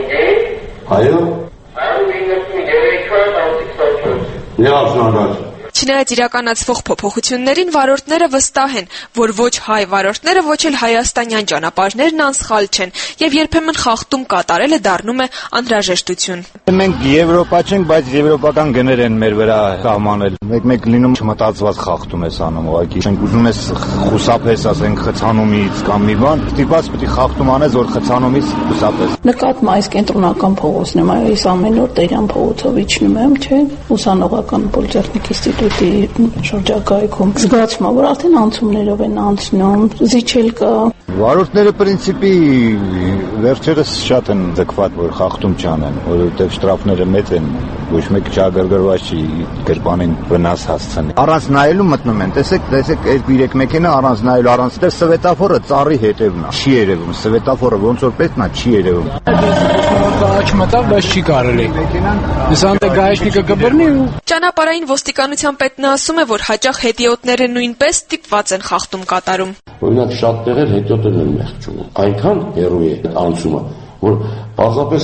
Այո Լավ շնորհակալ Չնայած իրականացվող փոփոխություններին վարորդները վստահ են, որ ոչ հայ վարորդները, ոչ էլ հայաստանյան ճանապարհներն անսխալ չեն, եւ երբեմն խախտում կատարելը դառնում է անհրաժեշտություն։ Մենք Եվրոպա չենք, բայց եվրոպական գներ են մեր վրա կամանել։ Մեկ լինում չմտածված խախտում ես անում, ուղղակի չենք ուզում ես խուսափես, ասենք խցանումից կամ մի բան, դիպաս պետք է խախտում անես, որ խցանումից խուսափես։ Նկատում այս կենտրոնական փողոցն եմ, այս ամեն օր Տերյան փողոցով իջնում եմ, չէ՞, ուսանողական պոլիտեխնիկ ինստիտուտի շրջակայքում։ Զգացում եմ, որ արդեն անցումներով են անցնում, զիջել կա։ Վարորդները պրինցիպի վերջերս շատ են ձգված, որ խախտում չանեն, որովհետև շտրաֆները մեծ են, ոչ մեկ չագրգռված չի գրպանին վնաս հասցնի։ Առանց նայելու մտնում են, տեսեք 2-3 մեքենա առանց նայելու, առանց դեռ սվետաֆորը ծառի հետևն է, չի երևում, սվետաֆորը ոնց որ պետք է չի երևում։ Աչ մտավ, բայց չի կարելի։ Դեսանտե գայշնիկը կբռնի ու Ճանապարհային ոստիկանության պետն ասում է, որ հաճախ հետիոտները նույնպես ստիպված են խախտում կատարում։ Օրինակ շատ տեղեր հետիոտներն են մեղք չունեն։ Այնքան հեռու է անցումը, որ պարզապես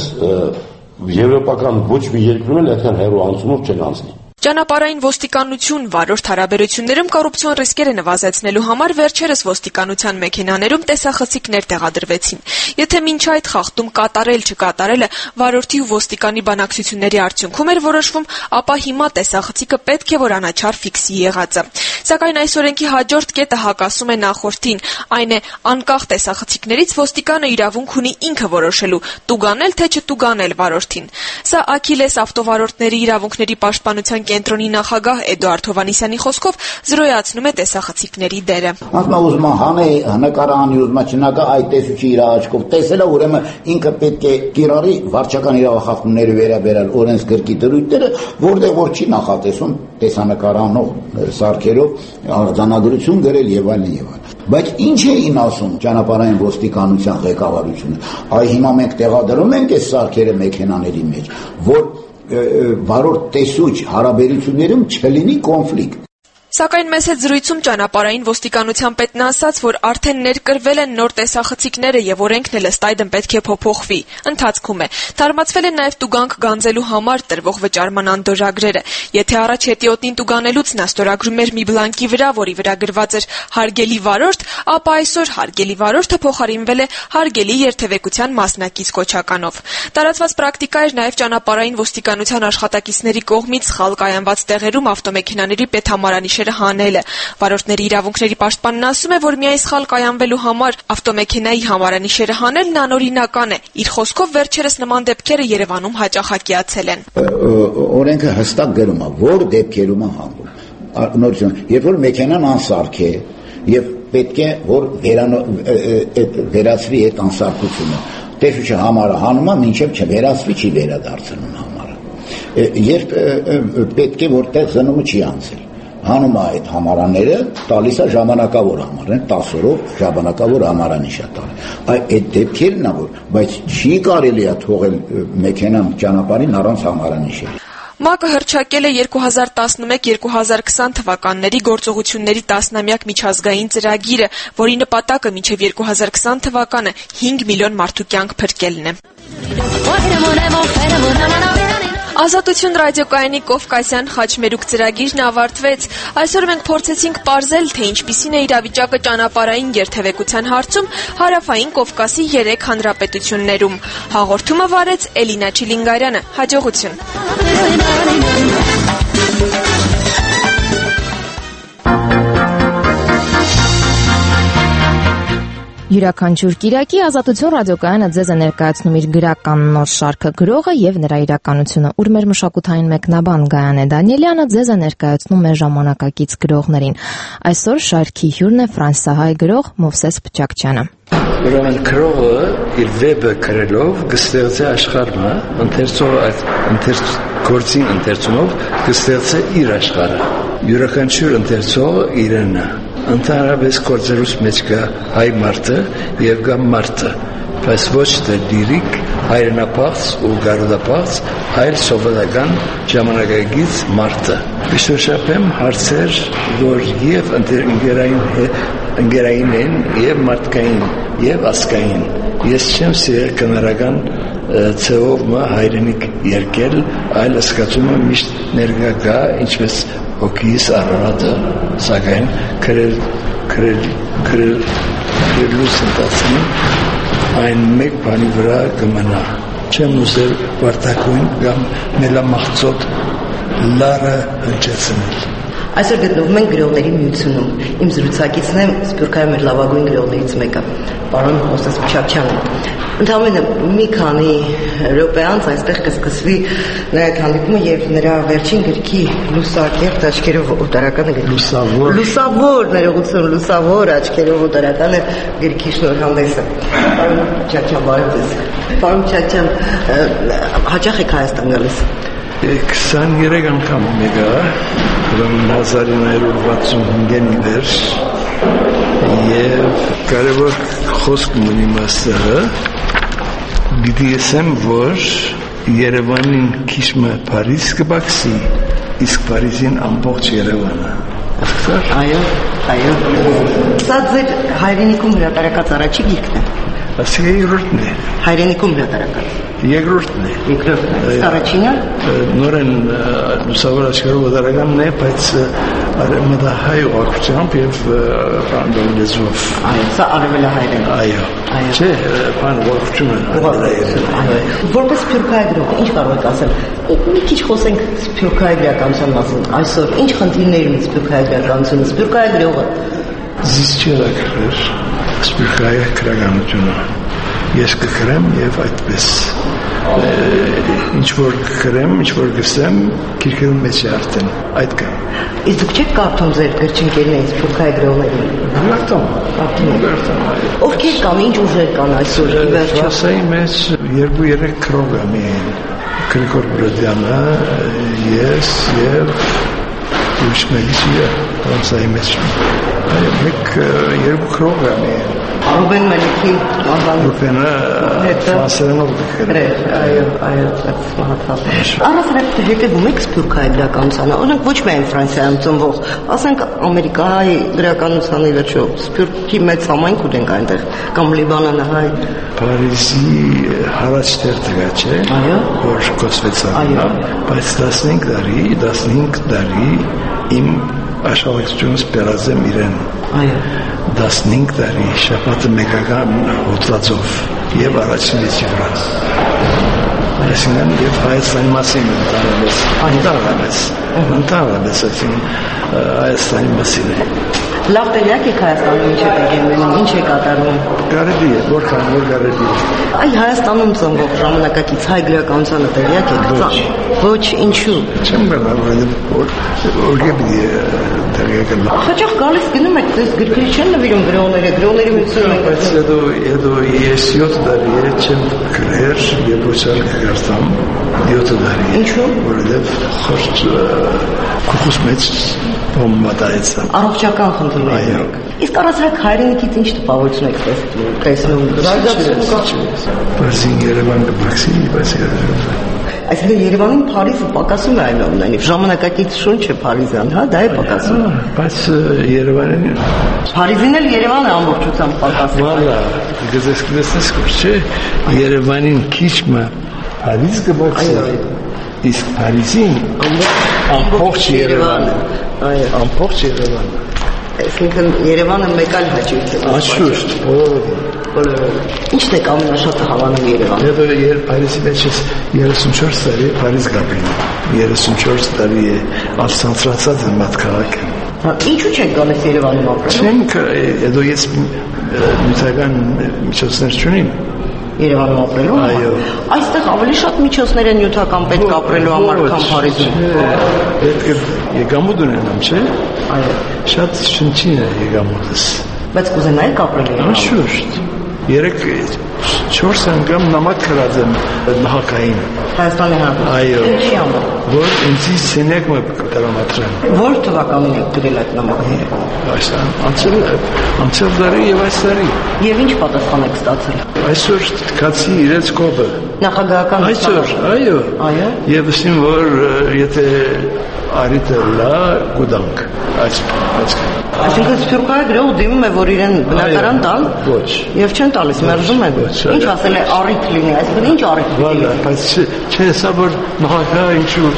եվրոպական ոչ մի երկրում էլ այդքան հեռու անցումով չեն անցնի։ Ճանապարհային ոստիկանություն վարորդ հարաբերություններում կոռուպցիոն ռիսկերը նվազեցնելու համար վերջերս ոստիկանության մեքենաներում տեսախցիկներ տեղադրվեցին։ Եթե մինչ այդ խախտում կատարել-չկատարելը վարորդի ու ոստիկանի բանակցությունների արդյունքում էր որոշվում, ապա հիմա տեսախցիկը պետք է որ անաչառ ֆիքսի եղածը։ Սակայն այս օրենքի հաջորդ կետը հակասում է նախորդին, այն է անկախ տեսախցիկներից ոստիկանը իրավունք ունի ինքը որոշելու՝ տուգանել թե չտուգանել վարորդին։ Սա Աքիլես ավտովարորդների իրավունքների պաշտպանության կենտրոնի նախագահ Էդուարդ Հովհաննիսյանի խոսքով զրոյացնում է տեսախցիկների դերը։ Ասում ուզում հանե նկարանի ուզում չնակա այդ տեսուչի իր աչքով տեսելը ուրեմն ինքը պետք է կիրառի վարչական իրավախախտումների վերաբերյալ օրենսգրքի դրույթները, որտեղ որ չի նախատեսում տեսանկարանող սարքերով արձանագրություն գրել եւ այլն։ Բայց ինչ էին ասում ճանապարհային ոստիկանության ղեկավարությունը։ Այ հիմա մենք տեղադրում ենք այս սարքերը մեքենաների մեջ, որ վարորդ տեսուչ հարաբերություններում չլինի կոնֆլիկտ։ Սակայն մեծ հետ զրույցում ճանապարհային ոստիկանության պետն ասաց, որ արդեն ներկրվել են նոր տեսախցիկները եւ օրենքն էլ ըստ այդմ պետք է փոփոխվի։ Ընթացքում է։ Թարմացվել են նաեւ տուգանք գանձելու համար տրվող վճարման անդորրագրերը։ Եթե առաջ հետիոտնին տուգանելուց նա ստորագրում էր մի բլանկի վրա, որի վրա գրված էր հարգելի վարորդ, ապա այսօր հարգելի վարորդը փոխարինվել է հարգելի երթևեկության մասնակից կոչականով։ Տարածված պրակտիկա էր նաեւ ճանապարհային ոստիկանության աշխատակիցների կողմից սխալ կայանված տեղերում ավտոմեքենաների պետհամարանիշ հանելը։ Վարորդների իրավունքների պաշտպանն ասում է, որ միայն սխալ կայանվելու համար ավտոմեքենայի համարանիշերը հանելն անօրինական է։ Իր խոսքով վերջերս նման դեպքերը Երևանում հաճախակիացել են։ Օրենքը հստակ գրում է, որ դեպքերում է հանում։ Նորություն, երբ որ մեքենան անսարք է եւ պետք է որ վերացվի այդ անսարքությունը, տեսուչը համարը հանում է, մինչեւ չվերացվի չի վերադարձնում համարը։ Երբ պետք է որտեղ զնումը չի անցել, հանում է այդ համարանները, տալիս է ժամանակավոր համարան, 10 օրով ժամանակավոր համարանիշ է տալի։ Այդ դեպքերն է որ, բայց չի կարելի է թողել մեքենան ճանապարհին առանց համարանիշի։ ՄԱԿ-ը հռչակել է 2011-2020 թվականների գործողությունների 10-ամյակ միջազգային ծրագիրը, որի նպատակը մինչև 2020 թվականը 5 միլիոն մարդու կյանք փրկելն է։ Ազատություն ռադիոկայանի Կովկասյան խաչմերուկ ծրագիրն ավարտվեց։ Այսօր մենք փորձեցինք պարզել, թե ինչպիսին է իրավիճակը ճանապարհային երթևեկության հարցում հարավային Կովկասի 3 հանրապետություններում։ Հաղորդումը վարեց Էլինա Չիլինգարյանը։ Հաջողություն։ Յուրաքանչյուր Կիրակի Ազատություն ռադիոկայանը ձեզ է ներկայացնում իր գրական նոր շարքը գրողը եւ նրա իրականությունը, ուր մեր մշակութային մեկնաբան Գայանե Դանիելյանը ձեզ է ներկայացնում մեր ժամանակակից գրողներին։ Այսօր շարքի հյուրն է ֆրանսահայ գրող Մովսես Փչակչյանը։ Ուրեմն գրողը իր վեբը գրելով կստեղծի աշխարհը, ընթերցողը այդ գործի ընթերցումով կստեղծի իր աշխարհը։ Յուրաքանչյուր ընթերցողը իրենն է։ Ընդհանրապես գործերուց մեջ կա հայ մարդը եւ կա մարդը, բայց ոչ թե լիրիկ, հայրենապահց ու գարդապահց, այլ սովետական ժամանակակից մարդը։ Բիշոշապեմ հարցեր, որ եւ ընկերային են, եւ մարդկային, եւ ազգային։ Ես չեմ սիրել կներական ցեով հայրենիք երկել, այլ հասկացումը միշտ ներկա գա, ինչպես հոգիս առարատը, սակայն քրելուց ընթացքում այն մեկ բանի վրա կմնա։ Չեմ ուզել վարտակույն կամ մելամաղձոտ լարը հնչեցնել։ Այսօր գտնվում ենք գրողների միությունում։ Իմ զրուցակիցն է Սփյուռքահայ մեր լավագույն գրողներից մեկը, պարոն Մովսես Մչակչյանը։ Ընդամենը մի քանի րոպե անց այստեղ կսկսվի նրա հետ հանդիպումը եւ նրա վերջին գրքի լուսակերտ աչքերով օտարականը լուսավոր ներողություն լուսավոր աչքերով օտարականը գրքի շնորհանդեսը։ Պարոն Մչակչյան, բարև ձեզ։ Պարոն Մչակչյան, հաճախ եք Հայաստան գալիս։ 23 անգամ եկա, 1965-ին վերջ եւ կարևոր խոսք ունի մասը գիտի եմ որ Երևանին քիչմը Փարիզ կբացի իսկ Փարիզին ամբողջ Երևանը այո սա ձեր հայրենիքում հրատարակած առաջի գիրքն է ասի երրորդն է հայրենիքում հրատարակած երկրորդն է առաջինը նորեն լուսավոր աչքերով հրատարականն է բայց արևմտահայ ուղղությամբ եւ ֆրանսիական լեզվով սա արևելահայերեն այո չէ բան ուղղությունը որպես սփյուռքահայ գրող ինչ կարող եք ասել մի քիչ խոսենք սփյուռքահայ գրականության մասին այսօր ինչ խնդիրներ ունի սփյուռքահայ գրականությունը սփյուռքահայ գրողը զիսչելակրեր սփյուռքահայ գրականությունը ես կգրեմ եւ այդպես ինչ որ կգրեմ ինչ որ գսեմ քիրքերում մեջ է արդեն այդ կա իսկ դուք չեք կարդում ձեր գրչընկերներին սփյուռքահայ գրողներին կարդում ովքեր կան ինչ ուժեր կան այսօր Ֆրանսիայի մեջ 2-3 գրող կան Գրիգոր Բրոդյանը ես եւ ուրիշ մեկը Ֆրանսիայի մեջ մեկ 2 գրող կան Ռուբեն Մելիքի Ռուբենը ֆրանսերենով գրել այո առասարակ հետևում եք սփյուռքահայ գրականությանը օրինակ ոչ միայն Ֆրանսիայում ծնվող ասենք Ամերիկայի գրականությանը վերջո սփյուռքի մեծ համայնք ունենք այնտեղ կամ Լիբանանահայ Փարիզի հարաճ տերտեգա չէ որ կոսվեցավ բայց 15 տարի իմ աշխատությունս պերազեմ իրեն 15 տարի շաբաթը մեկական հոդվածով եւ առաջին էջի վրա այսինքն եւ Հայաստանի մասին ընդհանրապես Հայաստանի մասին լավ տեղյակ եք Հայաստանում ինչ է տեղի ունենում ինչ է կատարվում կարելի է որքան որ կարելի է այ Հայաստանում ծնվող ժամանակակից հայ գրականությանը տեղյակ եք ոչ ինչու չեմ գնալ որ հաճախ գալիս գնում եք դες գրքերի չեն նվիրում գրողների միությունում եք հետո ես 7 տարի չեմ գրել եւ ոչ էլ գրտամ 7 տարի ինչու որովհետեւ խորտ կուխուս մեծ բոմբադայցա առողջական խնդիրներ իսկ առասարակ հայրենիքից ինչ տպավորություն եք տեսնում Պարզին Երևան կբացի բայց այսինքն Երևանում Փարիզը պակասում է այնուամենայնիվ ժամանակակից շունչ է Փարիզյան հա դա է պակասում բայց Երևանին Փարիզին էլ Երևանը ամբողջությամբ պակասում վալա գազեսկնես չէ Երևանին քիչմը Փարիզ կբացի իսկ Փարիզին ամբողջ Երևանը ամբողջ Երևանը այսինքն Երևանը մեկ այլ հաճույք է անշուշտ բոլորը ինչն է ամենաշատը հավանում Երևանը հետո երբ Փարիզի մեջ 34 տարի Փարիզ գաբին 34 տարի է ասանցրացած եմ այդ քաղաքը ինչու չեք գալիս Երևանում ապրել չենք հետո ես միտական միջոցներ չունիմ Երևանում ապրելու այո այստեղ ավելի շատ միջոցներ են նյութական պետք ապրելու համար քան Փարիզում պետք է եկամուտ ունենամ չէ այո շատ շնչին է եկամուտս բայց կուզենայիք ապրել անշուշտ 3-4 անգամ նամակ գրած եմ նախագահին Հայաստանի Հանրապետության այո ինչի համար որ ինձ սենյակ մը կտրամադրեն որ թվականին եք գրել այդ նամակը անցյալ տարի եւ այս տարի եւ ինչ պատասխան եք ստացել այսօր կացի իրենց կողը նախագահական այսօր այո եւ ասին որ եթե արիտը լա գուդանք այս Այսինքն Սփյուռքահայ գրողը դիմում է, որ իրեն բնակարան տան։ Ոչ։ Եվ չեն տալիս, մերժում են։ Ինչ ասել է առիթ լինի, այսինքն ինչ առիթ լինի։ Բայց չէ, սա որ նախագահը ինչու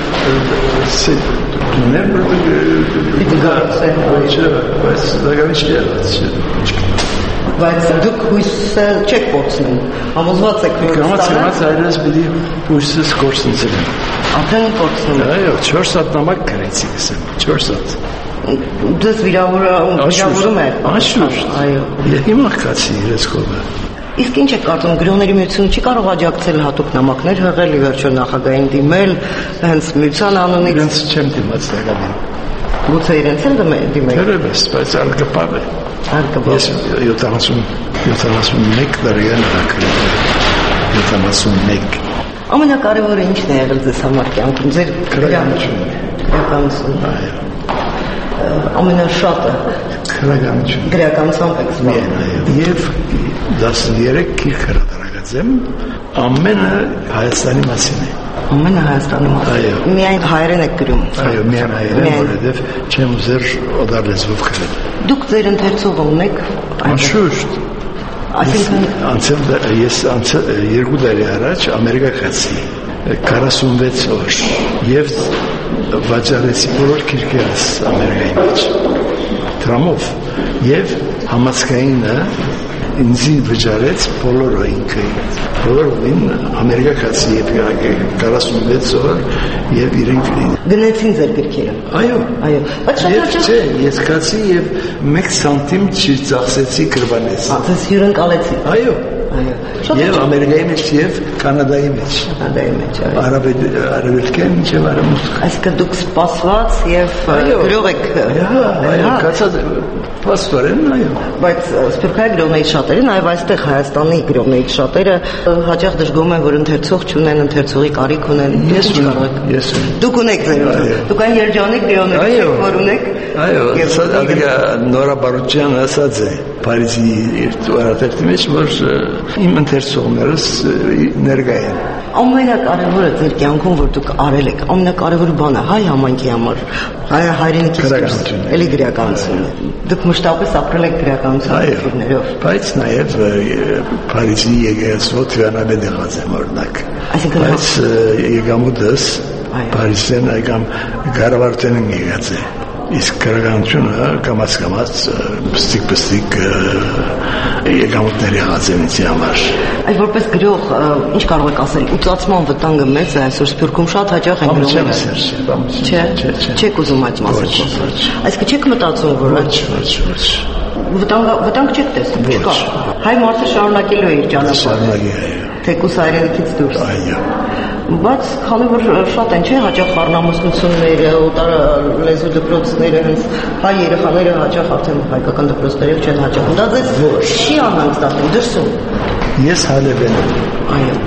բայց դակավիչ չէ։ Բայց դուք հույսը չեք կորցնում, համոզված եք Կամաց այրես պիտի հույսս կորցնցել եմ։ Արդեն կորցնում եք։ Այո, 4 հատ նամակ գրեցի գսեմ, 4 հատ։ Դες վիրավորում է։ Անշուշտ։ Այո։ Հիմա կացի իրենց կողմը։ Իսկ ինչ է կարծում, գրողների միությունը չի կարող աջակցել հատուկ նամակներ հղել, ի վերջո նախագահային դիմել, հենց միության անունից։ Իրենց չեմ դիմաց դակադին։ Գուցե իրենց էլ դիմեք։ Թերևս, բայց արգպավ է։ Ես 71 տարեկան ակրել 71 Ամենակարևորը ինչն է եղել ձեզ համար կյանքում, ձեր գրականությունը։ Ամենաշատը գրականությամբ եք զբաղվել։ Եվ 13 գիրք հրատարակած եմ, ամենը Հայաստանի մասին է։ Ամենը Հայաստանի մասին։ Միայն հայերեն եք գրում։ Այո, միայն հայերեն, որովհետև չեմ ուզեր օտար լեզվով գրել։ Դուք ձեր ընթերցողը ունեք։ Անշուշտ։ Այսինքն ես 2 տարի առաջ Ամերիկա գացի 46 օր եւ վաճառեցի բոլոր քիրքերս Ամերիկայի մեջ դրամով եւ համացկայինը ինձ վճարեց բոլորը ինքը բոլորին Ամերիկա գացի եւ 46 օր եւ իրենք գնացին ձեր քիրքերը։ Այո, բայց շատ ես գացի եւ 1 սանտիմ չծախսեցի գրվանից։ Դες հյուրընկալեցի։ Այո։ Եվ Ամերիկայի մեջ եւ Կանադայի մեջ։ Արևելքեն եւ արևմուտք։ Այսինքն դուք սպասված եւ գրող եք։ Այո, կացած պաստորեն, այո։ Բայց Սփյուռքահայ գրողներից շատերը, նաեւ այստեղ Հայաստանի գրողներից շատերը հաճախ դժգոհում են, որ ընթերցող չունեն, ընթերցողի կարիք ունեն։ Ես ունեմ։ Դուք ունեք ձեր։ Դուք այն երջանիկ գրողներից եք, որ ունեք։ Այո, սա Նորա Բարոյանը ասած է Փարիզի տուրատերտի մեջ, որ իմ ընթերցողներս ներկա են։ Ամենակարևորը ձեր կյանքում, որ դուք արել եք, ամենակարևոր բանը հայ համայնքի համար, հայրենիքի գրականությունը, էլի գրականությունը։ Դուք մշտապես ապրել եք գրականության ներով։ Բայց նաև Փարիզի եկեղեցու թվանաբեդ եղած եմ օրինակ։ Բայց եկամուտս Փարիզեն այգամ Գարավարտեն եկած է։ Իսկ գրականությունը կամաց պստիկ եկամուտների եղած են ինձ համար։ Այդ որպես գրող ինչ կարող եք ասել, ուծացման վտանգը մեծ է այսօր Սփյուռքում շատ հաճախ են գրողները։ Չէ, չեք ուզում այդ մասին խոսել։ Այսինքն չեք մտածում, որ վտանգ չեք տեսնում, չկա։ Հայ մարդը շարունակելու է իր ճանապարհը։ Թեկուզ հայրենիքից դուրս։ Այո։ Բայց քանի որ շատ են, չէ, հաճախ խառնամուսնությունները, օտար լեզու դպրոցները, հենց հայ երեխաները հաճախ արդեն հայկական դպրոցներով չեն հաճախում։ Դա ձեզ չի անհանգստացնում դրսում։ Ես հալեվեն եմ։ Այո։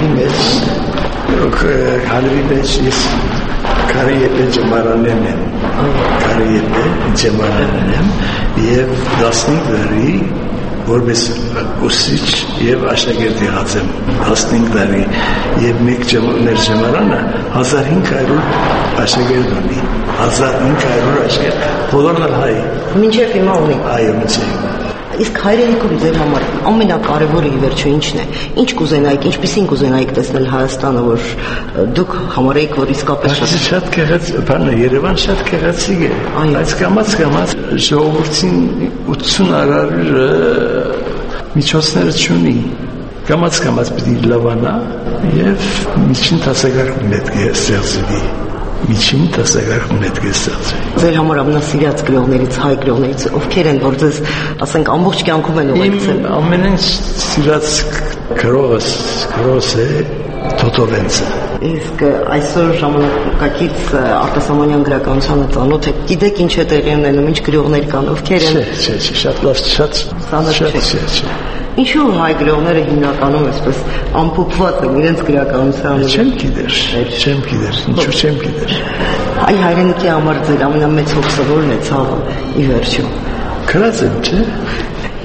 Հալեվի մեջ ես Կարիեպե ջեմարանեն եմ։ Կարիեպե ջեմարանեն եմ եւ 15 տարի որպես ուսիչ եւ աշակերտ եղած եմ 15 տարի եւ մեր ջեմարանը 1500 աշակերտ ունի 1500 աշակերտ բոլորն հայ մինչեւ հիմա ունի այո մինչեւ իսկ հայրենիքում ձեր համար ամենակարևորը ի վերջո ինչն է ինչ կուզենայիք ինչպեսին կուզենայիք տեսնել Հայաստանը որ դուք համարեիք որ իսկապես շատ գեղեցիկ բան է Երևան շատ գեղեցիկ է բայց կամաց ժողովրդին 80 արարը միջոցները չունի կամաց պիտի լավանա եւ միջին տասակարգ պետք է ստեղծվի միջին տասակարգ պետք է ստեղծվի ձեր համար ամենասիրած գրողներից հայ գրողներից ովքեր են որ ձեզ ասենք ամբողջ կյանքում են ուղեկցել ամենից սիրած գրողս է Թոթովենցը իսկ այսօր ժամանակակից արտասահմանյան գրականությանը ծանոթ եք գիտեք ինչ է տեղի ունենում ինչ գրողներ կան ովքեր են չէ շատ լավ շատ Ինչու հայ գրողները հիմնականում այսպես ամփոփված են իրենց գրականությանը չեմ գիտեր ինչու չեմ գիտեր Այ հայրենիքի համար ձեր ամենամեծ հոգսը որն է ցավը ի վերջո Գրած եմ չէ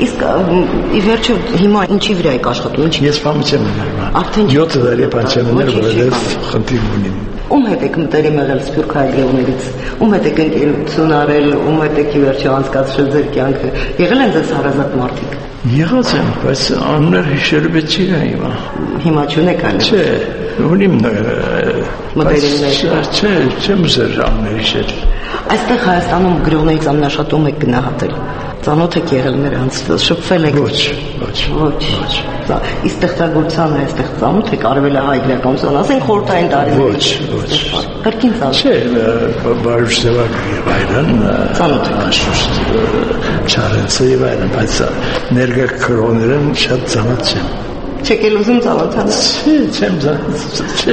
Իսկ ի վերջո հիմա ինչի վրա եք աշխատում? Ես բան չեմ մնում։ Արդեն 7 տարի բան չեմ մնում, որովհետև խնդիր ունիմ։ Ում հետ եք մտերիմ եղել Սփյուռք հայրենիքներից? Ում հետ եք ընկերություն արել, ում հետ եք ի վերջո անցկացրել ձեր կյանքը? Եղել են ձեզ հարազատ մարդիկ։ Եղած եմ, բայց անուններ հիշելու պետք չի հիմա։ Հիմա չունեք այլ։ Չէ, ունիմ մտերիմներ։ Չէ, չեմ ուզել անուններ հիշել։ Այստեղ Հայաստանում գրողներից ամենաշատում եք գնահատել։ Ծանոթ եք եղել նրանց, շփվել եք։ Ոչ։ Իսկ ստեղծագործության այստեղ ծանոթ եք արևելահայ գրականության, ասենք խորհրդային տարիներին։ Ոչ։ Կրկին ծանոթ։ Չէ, բարուսեվակ եւ այլն։ Ծանոթ եք։ Չարենցը եւ այլն, բայց ներկա գրողներն շատ ծանոթ չեմ։ Չեք էլ ուզում ծանոթանալ։ Չեմ ծանոթ։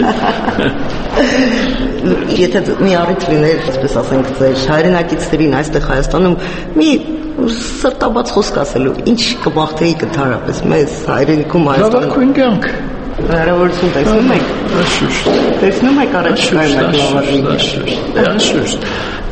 Եթե մի առիթ լիներ, այսպես ասենք, ձեր հայրենակիցներին այստեղ Հայաստանում մի սրտաբաց խոսք ասելու, ինչ կմաղթեիք ընդհանրապես մեզ հայրենիքում Հայաստանում։ Լավագույն կյանք։ Հնարավորություն տեսնում եք։ Տեսնում եք առաջիկայում այդ լավագույն։ Անշուշտ։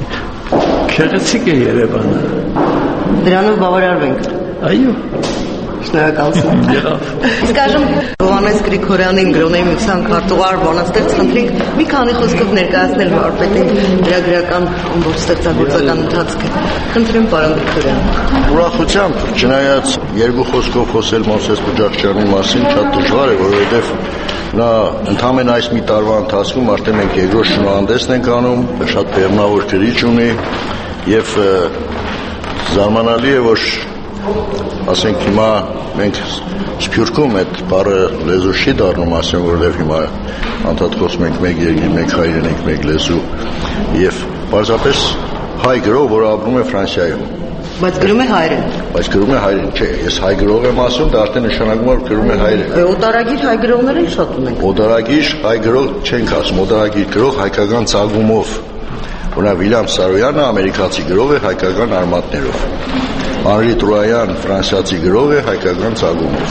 Քեղեցիկ է Երևանը։ Դրանով բավարարվենք։ Այո։ Շնորհակալություն։ Իսկ այժմ Հովհաննես Գրիգորյանին գրողների միության քարտուղար բանաստեղծ խնդրենք մի քանի խոսքով ներկայացնել վարպետի գրագրական ամբողջ ստեղծագործական ընթացքը։ Խնդրեմ պարոն Գրիգորյան։ Ուրախությամբ, չնայած երկու խոսքով խոսել Մովսես Բուջախչյանի մասին շատ դժվար է, որովհետև նա ընդամենը այս մի տարվա ընթացքում արդեն մենք երկրորդ շնորհանդեսն ենք անում, շատ բեղմնավոր գրիչ ունի եւ զարմանալի է, որ ասենք հիմա մենք Սփյուռքում այդ բառը լեզու չի դառնում, ասեմ, որովհետև հիմա անդադ խոսում ենք մեկ երկիր, մեկ հայրենիք, մեկ լեզու եւ պարզապես հայ գրող, որը ապրում է Ֆրանսիայում։ Բայց գրում է հայերեն։ Բայց գրում է հայերեն, չէ, ես հայ գրող եմ ասում, դա արդեն նշանակում է, որ գրում է հայերեն։ Օտարագիր հայ գրողներ են շատ ունենք։ Օտարագիր հայ գրող չենք ասում, օտարագիր գրող հայկական ծագումով։ Օրինակ Վիլյամ Սարոյանը ամերիկացի գրող է հայկական արմատներով։ Անրի Տրոյան ֆրանսիացի գրող է հայկական ծագումով։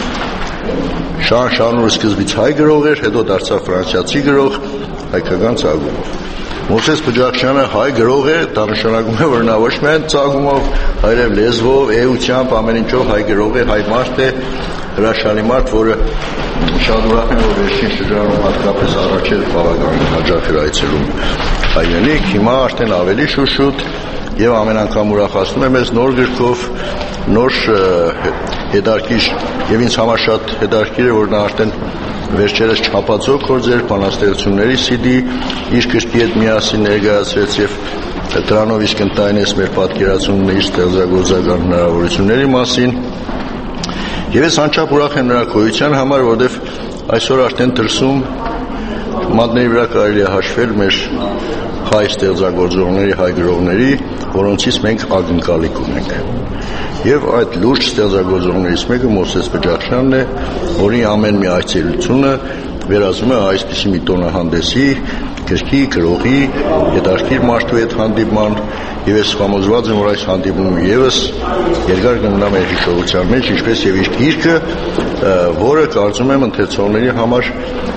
Շանուր սկզբից հայ գրող էր, հետո դարձավ ֆրանսիացի գրող հայկական ծագումով։ Մովսես Բուջախչյանը հայ գրող է, դա նշանակում է, որ նա ոչ միայն ծագումով, այլև լեզվով, էությամբ, ամեն ինչով հայ գրող է, հայ մարդ է, հրաշալի մարդ, որը շատ ուրախ եմ, որ վերջին շրջանում հատկապես առաջել բավականին հաճախ էր այցելում հայրենիք, հիմա արդեն ավելի շուշուտ եւ ամեն անգամ ուրախացնում է մեզ նոր գրքով, նոր հետարքիր եւ ինձ համար շատ հետարքիր է, որ նա արդեն վերջերս չափածո կորձեր բանաստեղծությունների CD իր գրքի հետ միասին ներկայացրեց եւ դրանով իսկ ընդայնեց մեր պատկերացումն իր ստեղծագործական հնարավորությունների մասին։ Եվ ես անչափ ուրախ եմ նրա գոյության համար, որովհետև այսօր արդեն դրսում մատների վրա կարելի է հաշվել մեր հայ ստեղծագործողների, հայ գրողների, որոնցից մենք ակնկալիք ունենք։ Եվ այդ լուրջ ստեղծագործողներից մեկը Մովսես Բուջախչյանն է, որի ամեն մի այցելությունը վերածվում է այսպիսի մի տոնահանդեսի, գրքի, գրողի, հետարքիր մարդու հետ հանդիպման, եւ ես համոզված եմ, որ այս հանդիպումը եւս երկար կմնա մեր հիշողության մեջ, ինչպես եւ իր գիրքը, որը կարծում եմ ընթերցողների համար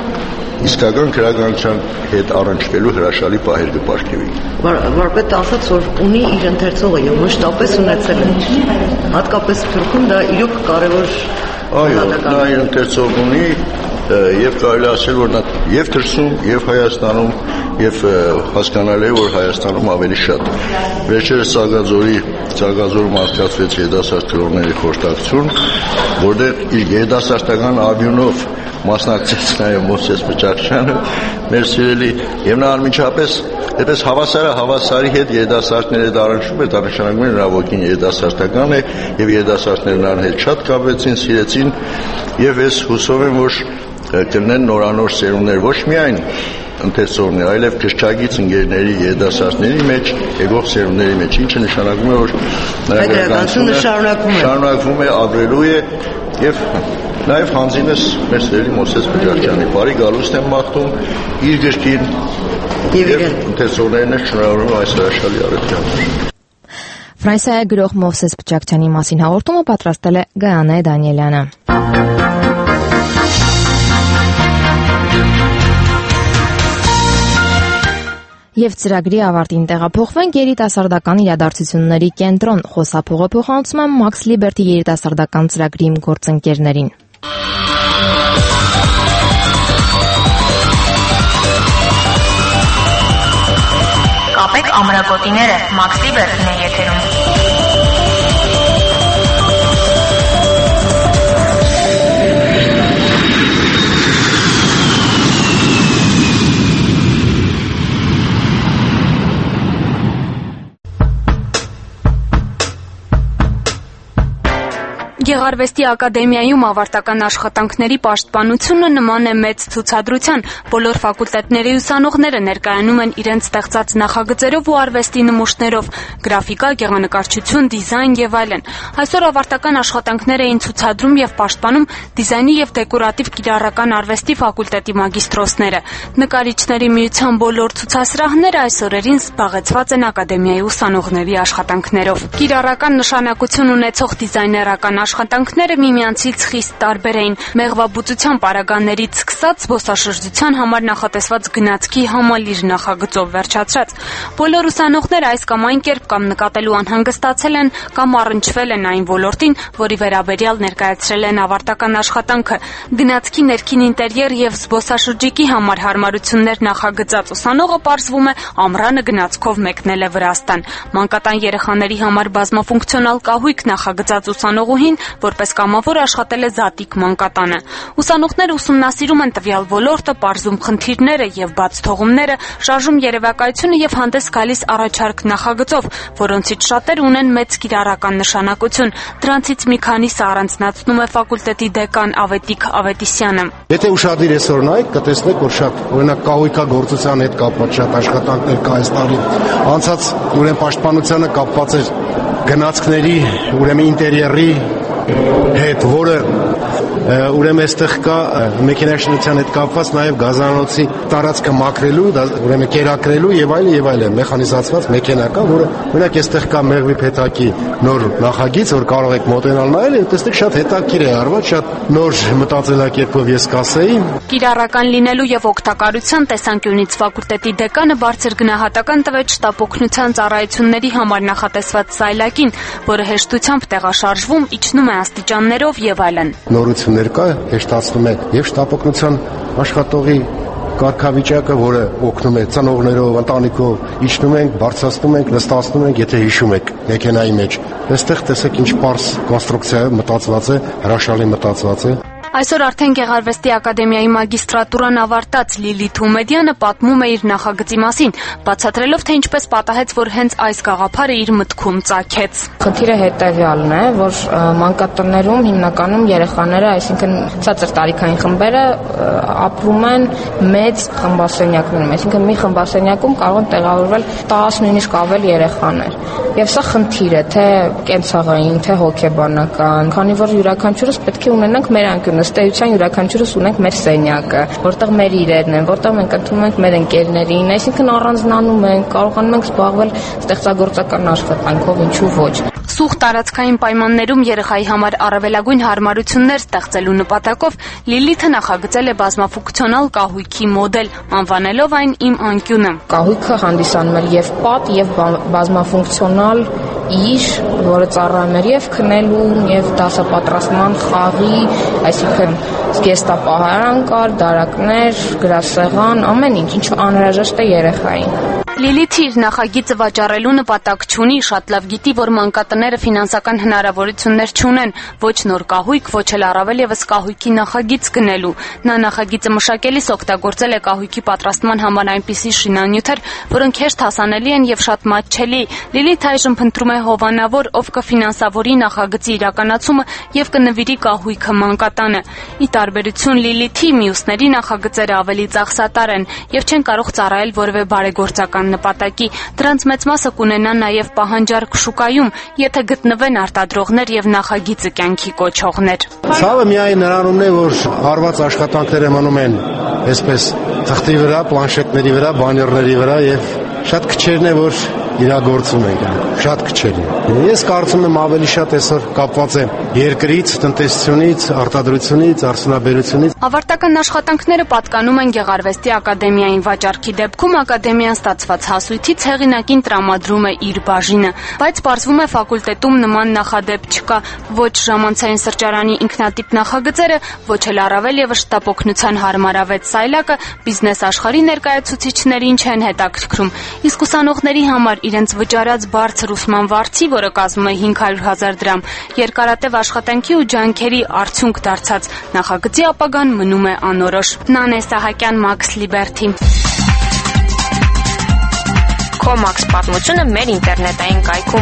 իսկական գրականության հետ առնչվելու հրաշալի պահեր կպարգևի։ Վարպետը ասաց, որ ունի իր ընթերցողը եւ մշտապես ունեցել է։ Հատկապես Սփյուռքում դա իրոք կարևոր։ Այո, նա իր ընթերցող ունի եւ կարելի ասել, որ նա եւ դրսում, եւ Հայաստանում, եւ հասկանալի է, որ Հայաստանում ավելի շատ։ Վերջերս Ծագազորում անցկացվեց երիտասարդ գրողների խորհրդակցություն, որտեղ իր երիտասարդական արյունով մասնակցեց նաև Մովսես Բուջախչյանը, մեր սիրելի, եւ նա անմիջապես այդպես հավասարի հետ երիտասարդների հետ առնչվում է, դա նշանակում է նրա ոգին երիտասարդական է եւ երիտասարդներն նրան հետ շատ կապվեցին, սիրեցին եւ ես հուսով եմ, որ կլինեն նորանոր սերունդներ ոչ միայն ընթերցողների, այլև գրչագից ընկերների, երիտասարդների մեջ, եկող սերունդների մեջ, ինչը նշանակում է, որ գրականությունը շարունակվում է, ապրելու է եւ նաև հանձինս մեր սիրելի Մովսես Բուջախչյանի բարի գալուստ եմ մաղթում իր գրքին եւ ընթերցողներին շնորհավորում այս հրաշալի առիթի։ Ֆրանսիայի գրող Մովսես Բուջախչյանի մասին հաղորդումը պատրաստել է Գայանե Դանիելյանը։ Եվ ծրագրի ավարտին տեղափոխվենք երիտասարդական իրադարձությունների կենտրոն։ Խոսափողը փոխանցում եմ Max Liberty երիտասարդական ծրագրի գործընկերներին։ Կապեք ամրագոտիները, Max Liberty-ն է եթերում։ Գեղարվեստի ակադեմիայում ավարտական աշխատանքների պաշտպանությունը նման է մեծ ցուցադրության։ Բոլոր ֆակուլտետների ուսանողները ներկայանում են իրենց ստեղծած նախագծերով ու արվեստի նմուշներով՝ գրաֆիկա, գեղանկարչություն, դիզայն եւ այլն։ Այսօր ավարտական աշխատանքներ էին ցուցադրում եւ պաշտպանում դիզայնի եւ դեկորատիվ կիրառական արվեստի ֆակուլտետի մագիստրոսները։ Նկարիչների միության բոլոր ցուցասրահները այս օրերին զբաղեցված են ակադեմիայի ուսանողների աշխատանքներով։ Կիրառական նշանակություն ունեցող դիզայներական աշխատանքները միմյանցից խիստ տարբեր էին։ Մեղվաբուծության պարագաներից սկսած զբոսաշրջության համար նախատեսված գնացքի համալիր նախագծով վերջացրած։ Բոլոր ուսանողները այս կամ այն կերպ կամ նկատելու անհանգստացել են կամ առնչվել են այն ոլորտին, որի վերաբերյալ ներկայացրել են ավարտական աշխատանքը։ Գնացքի ներքին ինտերիեր եւ զբոսաշրջիկի համար հարմարություններ նախագծած ուսանողը պարզվում է ամռանը գնացքով մեկնել է Վրաստան։ Մանկատան երեխաների համար բազմաֆունկցիոնալ կահույք նախագծած ուսանողուհին որպես կամավոր աշխատել է Զատիկ մանկատանը։ Ուսանողները ուսումնասիրում են տվյալ ոլորտը, պարզում խնդիրները եւ բաց թողումները, շարժում երևակայությունը եւ հանդես գալիս առաջարկ նախագծով, որոնցից շատերը ունեն մեծ կիրառական նշանակություն։ Դրանցից մի քանիսը առանձնացնում է ֆակուլտետի դեկան Ավետիք Ավետիսյանը։ Եթե ուշադիր այսօր նայեք, կտեսնեք, որ շատ օրինակ կահույքագործության հետ կապված շատ աշխատանքներ կա այս տարի։ Անցած ուրեմն պաշտպանությանը կապված էր գնացքների, ուրեմն ինտերիերի հետ, որը ուրեմն այստեղ կա մեքենաշինության հետ կապված նաև գազանոցի տարածքը մաքրելու, ուրեմն կերակրելու եւ այլն, մեխանիզացված մեքենա կա, որը օրինակ այստեղ կա մեղվի փեթակի նոր նախագիծ, որ կարող եք մոտենալ նայել եւ տեսնեք շատ հետաքրքիր է արված, շատ նոր մտածելակերպով ես կասեի։ Կիրառական լինելու եւ օգտակարության տեսանկյունից ֆակուլտետի դեկանը բարձր գնահատական տվեց շտապօգնության ծառայությունների համար նախատեսված սայլակին, որը հեշտությամբ տեղաշարժվում, իջնում է աստիճաններով եւ այլն։ Նորություններ կա, հեշտացնում է եւ շտապօգնության աշխատողի կարգավիճակը, որը օգնում է ծնողներով, ընտանիքով, իջնում ենք, բարձրացնում ենք, նստացնում ենք, եթե հիշում եք մեքենայի մեջ։ Այստեղ տեսեք ինչ պարզ կոնստրուկցիա է, մտածված է, հրաշալի մտածված է։ Այսօր արդեն Գեղարվեստի ակադեմիայի մագիստրատուրան ավարտած Լիլիթ Հումեդյանը պատմում է իր նախագծի մասին, բացատրելով, թե ինչպես պատահեց, որ հենց այս գաղափարը իր մտքում ծագեց։ Խնդիրը հետևյալն է, որ մանկատներում հիմնականում երեխաները, այսինքն ցածր տարիքային խմբերը ապրում են մեծ խմբասենյակներում, այսինքն մի խմբասենյակում կարող են տեղավորվել 10 նույնիսկ ավելի երեխաներ։ Եվ սա խնդիր է, թե կենցաղային, թե հոգեբանական, քանի որ յուրաքանչյուրս պետք է ունենանք մեր անկյունը, ըստ էության յուրաքանչյուրս ունենք մեր սենյակը, որտեղ մեր իրերն են, որտեղ մենք ընդունում ենք մեր ընկերներին, այսինքն առանձնանում ենք, կարողանում ենք զբաղվել ստեղծագործական աշխատանքով, ինչու ոչ։ Սուղ տարածքային պայմաններում երեխայի համար առավելագույն հարմարություններ ստեղծելու նպատակով Լիլիթը նախագծել է բազմաֆունկցիոնալ կահույքի մոդել, անվանելով այն «Իմ անկյունը»։ Կահույքը հանդիսանում է եւ պատ, եւ բազմաֆունկցիոնալ իր, որը ծառայում է եւ քնելուն, եւ դասապատրաստման խաղի, այսինքն զգեստապահարան կար, դարակներ, գրասեղան, ամեն ինչ, ինչը անհրաժեշտ է երեխային։ Լիլիթը իր նախագիծը վաճառելու նպատակ չունի, շատ լավ գիտի, որ մանկատները ֆինանսական հնարավորություններ չունեն, ոչ նոր կահույք, ոչ էլ առավել եւս կահույքի նախագիծ գնելու։ Նա նախագիծը մշակելիս օգտագործել է կահույքի պատրաստման համար այնպիսի շինանյութեր, որոնք հեշտ հասանելի են եւ շատ մատչելի։ Լիլիթը այժմ փնտրում է հովանավոր, ով կֆինանսավորի նախագծի իրականացումը եւ կնվիրի կահույքը մանկատանը։ Ի տարբերություն Լիլիթի, մյուսների նախագծերը ավելի ծախսատար են եւ չեն կարող ծառայել որևէ բարեգործական նպատակի։ Դրանց մեծ մասը կունենա նաև պահանջարկ շուկայում, եթե գտնվեն արտադրողներ եւ նախագիծը կյանքի կոչողներ։ Ցավը միայն նրանումն է, որ արված աշխատանքները մնում են այսպես թղթի վրա, պլանշետների վրա, բաներների վրա եւ շատ քչերն է, որ իրագործում ենք շատ քչերի։ Ես կարծում եմ ավելի շատ այսօր կապված է երկրից, տնտեսությունից, արտադրությունից, արդյունաբերությունից։ Ավարտական աշխատանքները պատկանում են Գեղարվեստի ակադեմիային վաճառքի դեպքում ակադեմիան ստացված հասույթից հեղինակին տրամադրում է իր բաժինը, բայց պարզվում է ֆակուլտետում նման նախադեպ չկա, ոչ ժամանցային սրճարանի ինքնատիպ նախագծերը, ոչ էլ առավել եւս շտապօգնության հարմարավետ սայլակը բիզնես աշխարհի ներկայացուցիչներին չեն հետաքրքրում, իսկ ուսանողների համար իրենց վճարած բարձր ուսման վարձի, որը կազմում է 500,000 դրամ, երկարատև աշխատանքի ու ջանքերի արդյունք դարձած նախագծի ապագան մնում է անորոշ։ Նանե Սահակյան, Max Liberty։ Comax պատմությունը մեր ինտերնետային կայքում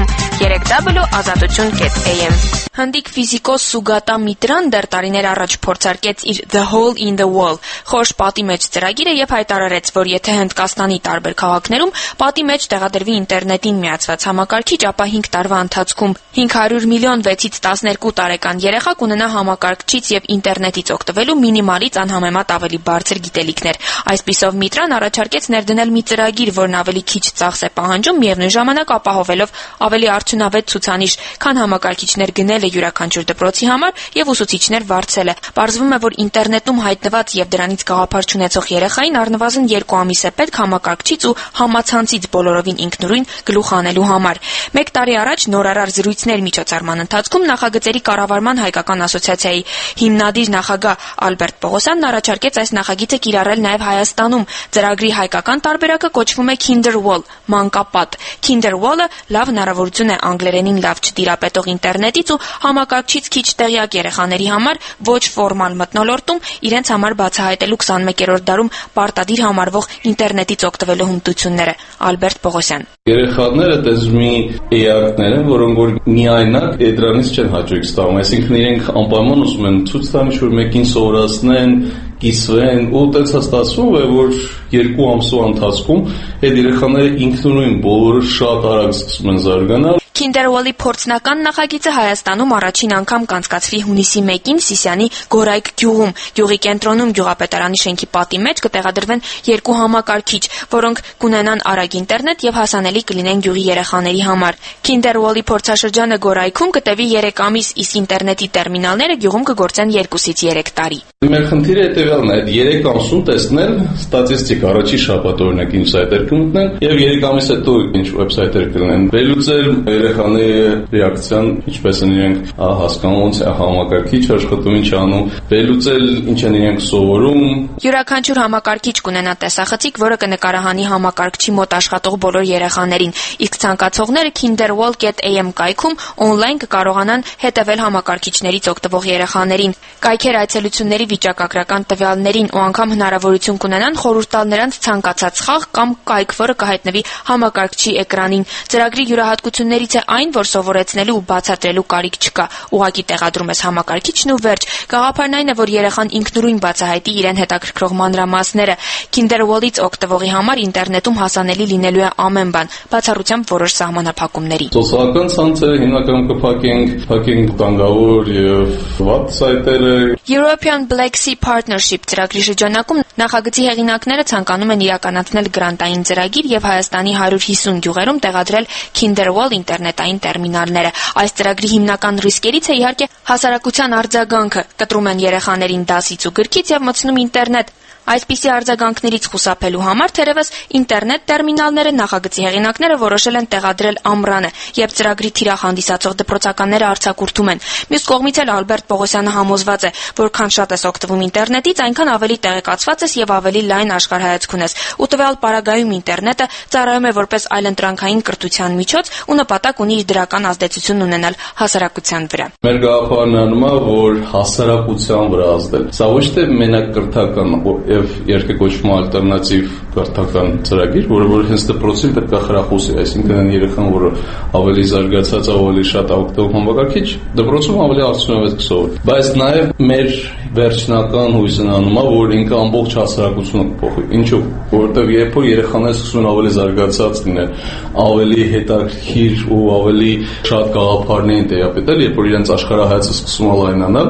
www.azatutun.am Հնդիկ ֆիզիկոս Սուգատա Միտրան դեռ տարիներ առաջ փորձարկեց իր The Hole in the Wall խորշ պատի մեջ ծրագիրը եւ հայտարարեց, որ եթե Հնդկաստանի տարբեր քաղաքներում պատի մեջ տեղադրվի ինտերնետին միացված համակարգիչ, ապա 5 տարվա ընթացքում 500 միլիոն 6-ից 12 տարեկան երեխա կունենա համակարգչից եւ ինտերնետից օգտվելու մինիմալից անհամեմատ ավելի բարձր գիտելիքներ։ Այսպիսով Միտրան առաջարկեց ներդնել մի ծրագիր, որն ավելի քիչ ծախս է պահանջում, միևնույն ժամանակ ապահովելով ավելի արդյունավետ ցուցանիշ, քան համակարգիչներ գնելը յուրաքանչյուր դպրոցի համար եւ ուսուցիչներ վարձելը։ Պարզվում է, որ ինտերնետում հայտնված եւ դրանից գաղափար չունեցող երեխային առնվազն 2 ամիս է պետք համակարգչից ու համացանցից բոլորովին ինքնուրույն գլուխ անելու համար։ 1 տարի առաջ նորարար զրույցներ միջոցառման ընթացքում նախագծերի կառավարման հայկական ասոցիացիայի հիմնադիր նախագահ Ալբերտ Պողոսյանն առաջարկեց այս նախագիծը կիրառել նաեւ Հայաստանում։ Ծրագրի հայկական տարբերակը կոչվում է Kinderwall, մանկապատ։ Kinderwall-ը լավ հնարավորություն է անգլերենին լավ չտիրապետող ինտերնետից ու համակարգչից քիչ տեղյակ երեխաների համար ոչ ֆորմալ մթնոլորտում իրենց համար բացահայտելու 21-րդ դարում պարտադիր համարվող ինտերնետից օգտվելու հմտությունները։ Ալբերտ Պողոսյան։ Երեխաները տեսնում էակներ են, որոնք որ միայնակ էդրանից չեն հաճույք ստանում, այսինքն իրենք անպայման ուզում են ցույց տան, ինչ որ մեկին սովորացնեն, կիսվեն, ու տենց ստացվում է, որ 2 ամսվա ընթացքում այդ երեխաները ինքնուրույն բոլորը շատ արագ սկսում են զարգանալ։ Kinderwall-ի փորձնական նախագիծը Հայաստանում առաջին անգամ կանցկացվի հունիսի 1-ին Սիսիանի Գորայք գյուղում։ Գյուղի կենտրոնում գյուղապետարանի շենքի պատի մեջ կտեղադրվեն 2 համակարգիչ, որոնք կունենան արագ ինտերնետ եւ հասանելի կլինեն գյուղի երեխաների համար։ Kinderwall-ի փորձաշրջանը Գորայքում կտևի 3 ամիս, իսկ ինտերնետի տերմինալները գյուղում կգործեն 2-ից 3 տարի։ Մեր խնդիրը հետեւյալն է, այդ 3 ամսում տեսնել ստատիստիկ առաջի շաբաթ օրինակ ինչ սայթեր կմտնեն եւ 3 ամիս հետո ինչ վեբսայթեր կլինեն։ Վերլուծել երեխաների ռեակցիան, ինչպես են իրենք հասկանում, ոնց է համակարգիչ աշխատում, ինչ անում, վերլուծել ինչ են իրենք սովորում։ Յուրաքանչյուր համակարգիչ կունենա տեսախցիկ, որը կնկարահանի համակարգչի մոտ աշխատող բոլոր երեխաներին, իսկ ցանկացողները kinderwall.am կայքում on-line կկարողանան հետևել համակարգիչներից օգտվող երեխաներին։ Կայքեր այցելությունների վիճակագրական տվյալներին ու անգամ հնարավորություն կունենան խորհուրդ տալ նրանց ցանկացած խաղ կամ կայք, որը կհայտնվի համակարգչի էկրանին։ Ծրագրի յուրահատկություններից է այն, որ սովորեցնելու ու բացատրելու կարիք չկա։ Ուղղակի տեղադրում ես համակարգիչն ու վերջ։ Գաղափարն այն է, որ երեխան ինքնուրույն բացահայտի իրեն հետաքրքրող մանրամասները։ Kinderwall-ից օգտվողի համար ինտերնետում հասանելի լինելու է ամեն բան, բացառությամբ որոշ սահմանափակումների։ Սոցիալական ցանցերը հիմնականում կփակենք տանգավոր եւ վատ սայթերը։ European Black Sea Partnership ծրագրի շրջանակում նախագծի հեղինակները ցանկանում են իրականացնել գրանտային ծրագիր եւ Հայաստանի 150 գյուղերում տեղադրել Kinderwall ինտերնետային տերմինալները։ Այս ծրագրի հիմնական ռիսկերից է իհարկե հասարակության արձագանքը։ Կտրում են երեխաներին դասից ու գրքից եւ մտցնում ինտերնետ։ Այսպիսի արձագանքներից խուսափելու համար թերևս ինտերնետ տերմինալները նախագծի հեղինակները որոշել են տեղադրել ամռանը, երբ ծրագրի թիրախ հանդիսացող դպրոցականները արձակուրդում են։ Մյուս կողմից էլ Ալբերտ Պողոսյանը համոզված է, որքան շատ ես օգտվում ինտերնետից, այնքան ավելի տեղեկացված ես եւ ավելի լայն աշխարհայացք ունես։ Ու տվյալ պարագայում ինտերնետը ծառայում է որպես այլընտրանքային կրթության միջոց ու նպատակ ունի իր դրական ազդեցություն ունենալ հասարակության վրա։ Մեր գաղափարն անում է, որ հասարակության վրա ազդել։ Սա ոչ թե մենակ կրթական եւ երկը կոչվում ալտերնատիվ կրթական ծրագիր, որը հենց դպրոցին պետք է խրախուսի, այսինքն այն երեխան, որը ավելի զարգացած, ավելի շատ օգտվում համակարգիչ, դպրոցում ավելի արդյունավետ կսովորի։ Բայց նաեւ մեր վերջնական հույսն անում է, որ ինքը ամբողջ հասարակությունը կփոխի։ Ինչու՞, որովհետեւ երբ որ երեխաները սկսում են ավելի զարգացած լինել, ավելի հետաքրքիր ու ավելի շատ գաղափարներին տեղափոխել, երբ որ իրենց աշխարհայացքը սկսում է լայնանալ,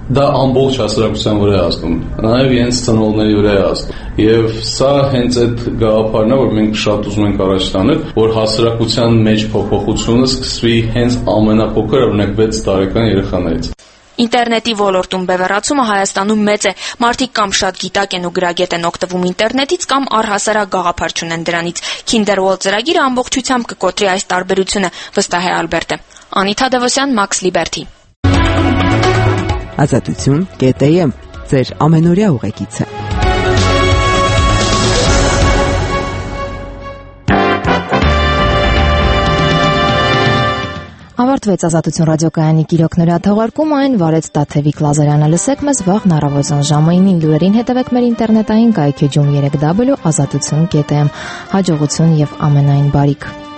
դա ամբողջ հասարակության վրա է ազդում, նաև իրենց ծնողների վրա է ազդում։ Եվ սա հենց այդ գաղափարն է, որ մենք շատ ուզում ենք առաջ տանել, որ հասարակության մեջ փոփոխությունը սկսվի հենց ամենափոքր, օրինակ 6 տարեկան երեխաներից։ Ինտերնետի ոլորտում բևեռացումը Հայաստանում մեծ է։ Մարդիկ կամ շատ գիտակ են ու գրագետ են օգտվում ինտերնետից կամ առհասարակ գաղափար չունեն դրանից։ Kinderwall ծրագիրը ամբողջությամբ կկոտրի այս տարբերությունը, վստահ է Ալբերտը։ Անիթա Դևոսյան, Max Liberty։ Ազատություն.am ձեր ամենօրյա ուղեկիցը։ Ավարտվեց Ազատություն ռադիոկայանի գիրոքների թողարկումը, այն վարեց Տաթևիկ Լազարյանը։ Լսեք մեզ վաղն առավոտյան ժամը 9-ին լուրերին, հետևեք մեր ինտերնետային կայքեջում 3w.azatutun.am։ Հաջողություն եւ ամենայն բարիք։